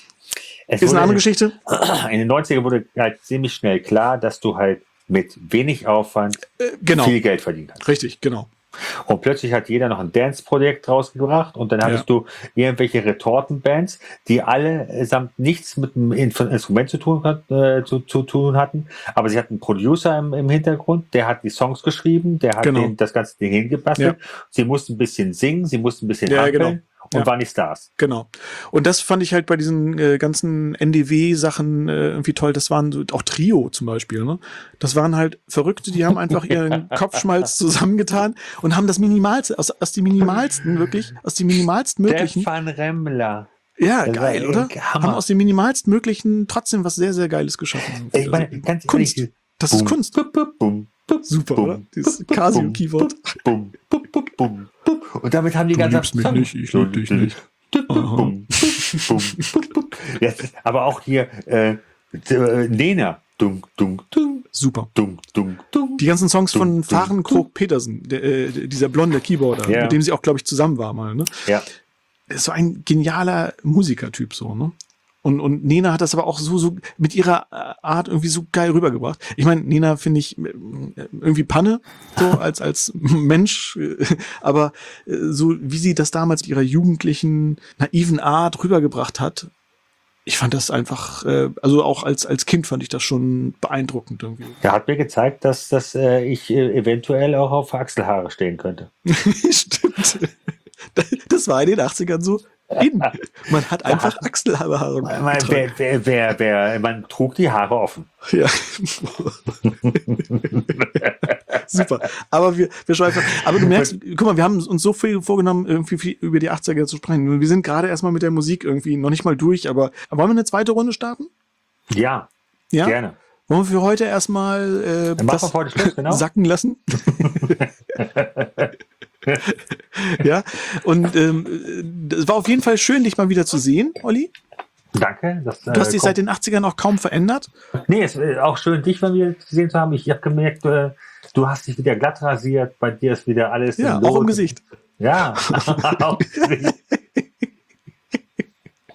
es Ist eine wurde- andere Geschichte. In den neunziger wurde halt ziemlich schnell klar, dass du halt mit wenig Aufwand Äh, genau. viel Geld verdienen kannst. Richtig, genau. Und plötzlich hat jeder noch ein Dance-Projekt rausgebracht und dann hattest du irgendwelche Retortenbands, die alle samt nichts mit dem In- Instrument zu tun, hat, äh, zu, zu tun hatten. Aber sie hatten einen Producer im, im Hintergrund, der hat die Songs geschrieben, der hat Genau. den, das ganze Ding hingebastelt. Ja. Sie mussten ein bisschen singen, sie mussten ein bisschen Ja, hampeln genau. und Ja. waren die Stars. Genau. Und das fand ich halt bei diesen äh, ganzen N D W-Sachen äh, irgendwie toll. Das waren so, auch Trio zum Beispiel, ne? Das waren halt Verrückte, die haben einfach ihren Kopfschmalz zusammengetan und haben das Minimalste, aus, aus den minimalsten, wirklich, aus den minimalsten möglichen. Stefan Remmler. Ja, Das geil, war oder? Hammer. Haben aus den minimalsten möglichen trotzdem was sehr, sehr Geiles geschaffen. Ich meine, Also, ganz Kunst. ehrlich, Das ist Bum, Kunst. bum, bum, bum, bum, Super, bum, oder? Dieses bum, Casio-Keyboard. bum, bum, bum, bum, bum. Und damit haben die Du ganze liebst mich nicht, ich lieb dich nicht. Bum, bum, bum, bum, bum. Ja, aber auch hier äh, äh, Nena. Dung, dung, dung, Super. dung, dung, dung. Die ganzen Songs Dum, von dum, Fahrenkrog Petersen, der, äh, dieser blonde Keyboarder, Ja. mit dem sie auch, glaube ich, zusammen war mal. Ne? Ja. Ist so ein genialer Musikertyp so, ne? Und, und Nena hat das aber auch so, so mit ihrer äh, Art irgendwie so geil rübergebracht. Ich meine, Nena finde ich äh, irgendwie Panne, so als, als Mensch, äh, aber äh, so wie sie das damals mit ihrer jugendlichen, naiven Art rübergebracht hat, ich fand das einfach, äh, also auch als, als Kind fand ich das schon beeindruckend irgendwie. Er hat mir gezeigt, dass, dass äh, ich äh, eventuell auch auf Achselhaare stehen könnte. Stimmt. Das war in den achtzigern so in. Man hat einfach Achselhaare. Man, wer, wer, wer, wer, man trug die Haare offen. Ja. Super. Aber wir, wir schweifen. Aber du merkst, guck mal, wir haben uns so viel vorgenommen, irgendwie viel über die achtziger zu sprechen. Wir sind gerade erstmal mit der Musik irgendwie noch nicht mal durch, aber wollen wir eine zweite Runde starten? Ja, Ja? gerne. Wollen wir für heute erstmal äh, Dann machen das wir heute Schluss, genau. sacken lassen? Ja, und ähm, es war auf jeden Fall schön, dich mal wieder zu sehen, Olli. Danke. Das, Du hast dich äh, seit den achtzigern auch kaum verändert. Nee, es ist auch schön, dich mal wieder gesehen zu haben. Ich habe gemerkt, äh, du hast dich wieder glatt rasiert. Bei dir ist wieder alles Ja, im auch Lot. im Gesicht. Ja, auch im Gesicht.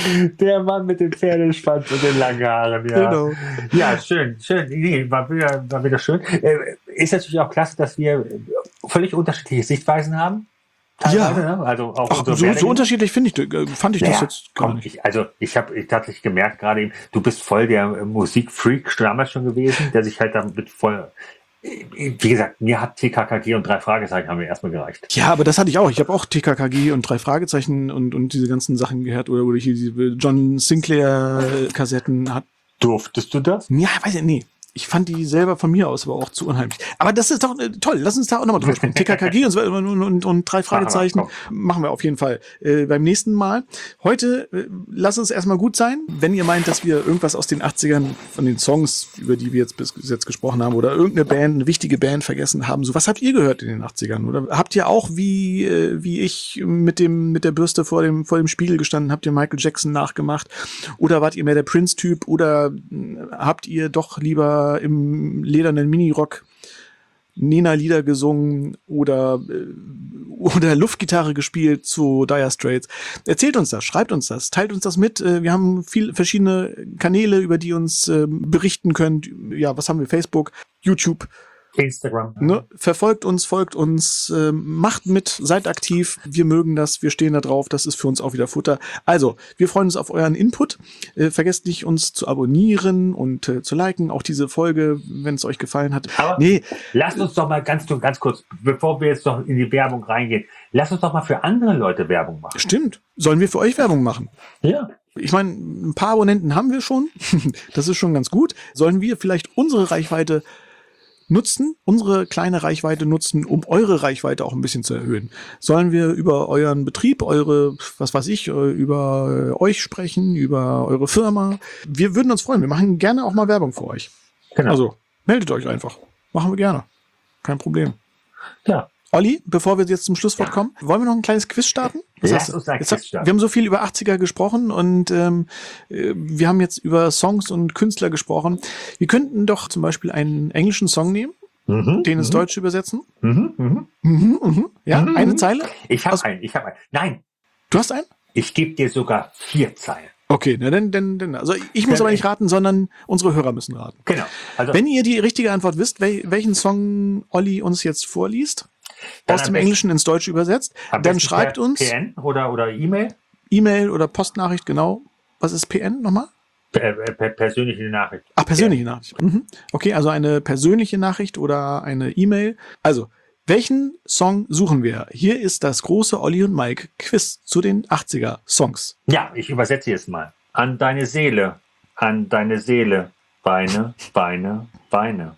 Der Mann mit dem Pferdeschwanz und den langen Haaren, ja. Genau. Ja, schön, schön. Nee, war wieder, war wieder schön. Äh, ist natürlich auch klasse, dass wir völlig unterschiedliche Sichtweisen haben. Ja. Ne? Also auch Ach, unsere so, so Werdegang- unterschiedlich finde ich, äh, fand ich das Naja, jetzt gar komm, nicht. ich, also ich habe tatsächlich gemerkt, gerade eben, du bist voll der äh, Musikfreak damals schon gewesen, der sich halt damit voll, äh, wie gesagt, mir hat T K K G und drei Fragezeichen haben mir erstmal gereicht. Ja, aber das hatte ich auch. Ich habe auch T K K G und drei Fragezeichen und, und diese ganzen Sachen gehört. Oder, oder hier diese John Sinclair-Kassetten hat. Durftest du das? Ja, weiß ich, nee. Ich fand die selber von mir aus aber auch zu unheimlich. Aber das ist doch äh, toll. Lass uns da auch nochmal drüber sprechen. T K K G und, so, und, und, und, und drei Fragezeichen Machen wir, machen wir auf jeden Fall äh, beim nächsten Mal. Heute äh, lass uns erstmal gut sein. Wenn ihr meint, dass wir irgendwas aus den achtzigern von den Songs, über die wir jetzt bis jetzt gesprochen haben, oder irgendeine Band, eine wichtige Band vergessen haben, so was habt ihr gehört in den achtzigern? Oder habt ihr auch wie äh, wie ich mit dem mit der Bürste vor dem vor dem Spiegel gestanden? Habt ihr Michael Jackson nachgemacht? Oder wart ihr mehr der Prince-Typ? Oder äh, habt ihr doch lieber im ledernen Minirock Nena-Lieder gesungen oder, äh, oder Luftgitarre gespielt zu Dire Straits? Erzählt uns das, schreibt uns das, teilt uns das mit. Äh, wir haben viele verschiedene Kanäle, über die ihr uns äh, berichten könnt. Ja, was haben wir? Facebook, YouTube, Instagram. Ne? Verfolgt uns, folgt uns, äh, macht mit, seid aktiv. Wir mögen das, wir stehen da drauf. Das ist für uns auch wieder Futter. Also, wir freuen uns auf euren Input. Äh, vergesst nicht, uns zu abonnieren und äh, zu liken. Auch diese Folge, wenn es euch gefallen hat. Aber nee. Lasst uns doch mal ganz, ganz kurz, bevor wir jetzt noch in die Werbung reingehen, lasst uns doch mal für andere Leute Werbung machen. Stimmt. Sollen wir für euch Werbung machen? Ja. Ich meine, ein paar Abonnenten haben wir schon. Das ist schon ganz gut. Sollen wir vielleicht unsere Reichweite nutzen, unsere kleine Reichweite nutzen, um eure Reichweite auch ein bisschen zu erhöhen? Sollen wir über euren Betrieb, eure, was weiß ich, über euch sprechen, über eure Firma? Wir würden uns freuen. Wir machen gerne auch mal Werbung für euch. Genau. Also, meldet euch einfach. Machen wir gerne. Kein Problem. Ja. Olli, bevor wir jetzt zum Schlusswort kommen, wollen wir noch ein kleines Quiz starten? Was Lass hast du? uns ein Jetzt Quiz hat- starten. Wir haben so viel über achtziger gesprochen und ähm, äh, wir haben jetzt über Songs und Künstler gesprochen. Wir könnten doch zum Beispiel einen englischen Song nehmen, Mhm. den ins Deutsche übersetzen. Mhm. Mhm. Mhm, mhm. Ja, Mhm. eine Zeile. Ich habe Aus- einen, ich habe einen. Nein, Du hast einen? ich gebe dir sogar vier Zeilen. Okay, na dann, dann, dann. Also ich muss Dann- aber nicht raten, sondern unsere Hörer müssen raten. Genau. Also Wenn ihr die richtige Antwort wisst, wel welchen Song Olli uns jetzt vorliest, Dann aus am dem besten- Englischen ins Deutsche übersetzt, am dann besten schreibt per uns P N oder, oder E-Mail, E-Mail oder Postnachricht, genau. Was ist P N nochmal? per, per, persönliche Nachricht. Ach, persönliche Nachricht. Mhm. Okay, also eine persönliche Nachricht oder eine E-Mail. Also, welchen Song suchen wir? Hier ist das große Olli und Mike Quiz zu den achtziger Songs. Ja, ich übersetze jetzt mal. An deine Seele, an deine Seele, Beine, Beine, Beine.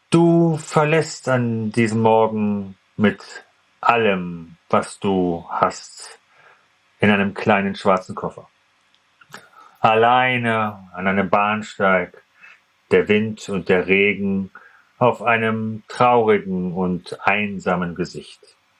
Du verlässt an diesem Morgen mit allem, was du hast, in einem kleinen schwarzen Koffer. Alleine an einem Bahnsteig, der Wind und der Regen auf einem traurigen und einsamen Gesicht.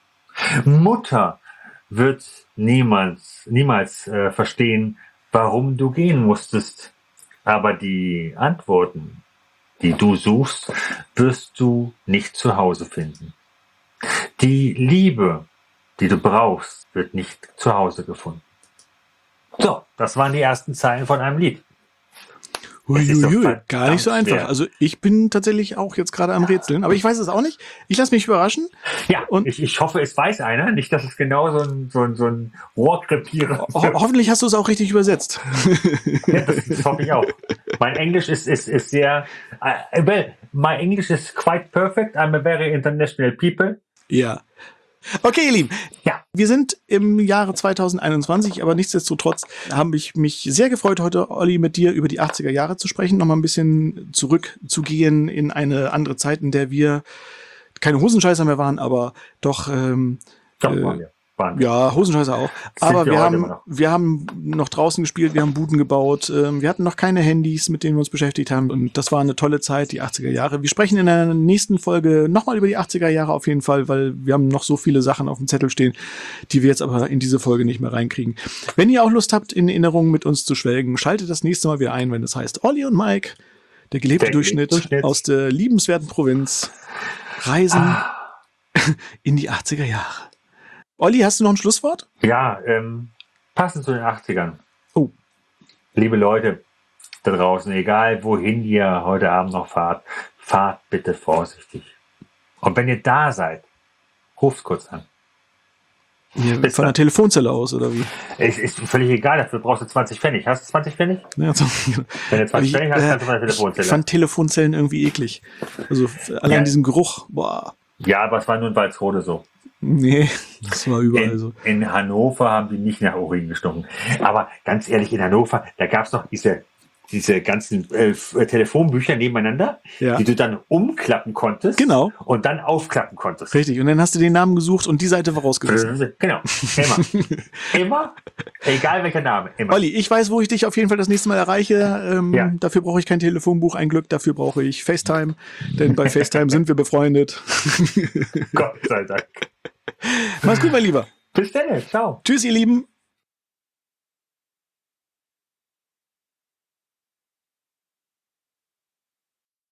Mutter wird niemals, niemals äh, verstehen, warum du gehen musstest. Aber die Antworten, die du suchst, wirst du nicht zu Hause finden. Die Liebe, die du brauchst, wird nicht zu Hause gefunden. So, das waren die ersten Zeilen von einem Lied. Es ist doch Uiuiui, verdammt gar nicht so einfach. schwer. Also ich bin tatsächlich auch jetzt gerade am Rätseln, aber ich weiß es auch nicht. Ich lasse mich überraschen. Ja, Und- ich, ich hoffe, es weiß einer. Nicht, dass es genau so ein, so ein, so ein Rohrkrepierer Ho hoffentlich hast du es auch richtig übersetzt. Ja, das, das hoffe ich auch. Mein Englisch ist, ist, ist sehr, uh, well, my English is quite perfect. I'm a very international people. Ja. Okay, ihr Lieben. Ja. Wir sind im Jahre zweitausendeinundzwanzig, aber nichtsdestotrotz habe ich mich sehr gefreut, heute, Olli, mit dir über die achtziger Jahre zu sprechen, nochmal ein bisschen zurückzugehen in eine andere Zeit, in der wir keine Hosenscheißer mehr waren, aber doch, ähm, Doch, äh, waren wir. Waren wir. ja, Hosenscheißer auch. Sind Aber wir wir heute haben, immer noch. wir haben noch draußen gespielt, wir haben Buden gebaut, ähm, wir hatten noch keine Handys, mit denen wir uns beschäftigt haben. Und das war eine tolle Zeit, die achtziger Jahre. Wir sprechen in der nächsten Folge nochmal über die achtziger Jahre auf jeden Fall, weil wir haben noch so viele Sachen auf dem Zettel stehen, die wir jetzt aber in diese Folge nicht mehr reinkriegen. Wenn ihr auch Lust habt, in Erinnerungen mit uns zu schwelgen, schaltet das nächste Mal wieder ein, wenn es heißt Olli und Mike, der gelebte Der Durchschnitt, gelebte Durchschnitt. aus der liebenswerten Provinz, reisen Ah. in die achtziger Jahre. Olli, hast du noch ein Schlusswort? Ja, ähm, passend zu den achtzigern. Oh. liebe Leute da draußen, egal wohin ihr heute Abend noch fahrt, fahrt bitte vorsichtig. Und wenn ihr da seid, ruft kurz an. Ja, Bis von der dann. Telefonzelle aus, oder wie? Es ist völlig egal, dafür brauchst du zwanzig Pfennig. Hast du zwanzig Pfennig? Ja, so, Wenn du zwanzig ich, Pfennig hast, äh, kannst du von der ich Telefonzelle. fand Telefonzellen irgendwie eklig. Also allein Ja. diesen Geruch, boah. Ja, aber es war nur in Walsrode so. Nee, das war überall In, so. in Hannover haben die nicht nach Urin gestunken. Aber ganz ehrlich, in Hannover, da gab es noch diese, diese ganzen äh, Telefonbücher nebeneinander, Ja. die du dann umklappen konntest. Genau. Und dann aufklappen konntest. Richtig. Und dann hast du den Namen gesucht und die Seite war rausgerissen. Genau. Immer. Immer. Egal welcher Name. Immer. Olli, ich weiß, wo ich dich auf jeden Fall das nächste Mal erreiche. Ähm, Ja. Dafür brauche ich kein Telefonbuch, ein Glück. Dafür brauche ich FaceTime, denn bei FaceTime sind wir befreundet. Gott sei Dank. Mach's gut, mein Lieber. Bis dann. Ciao. Tschüss, ihr Lieben.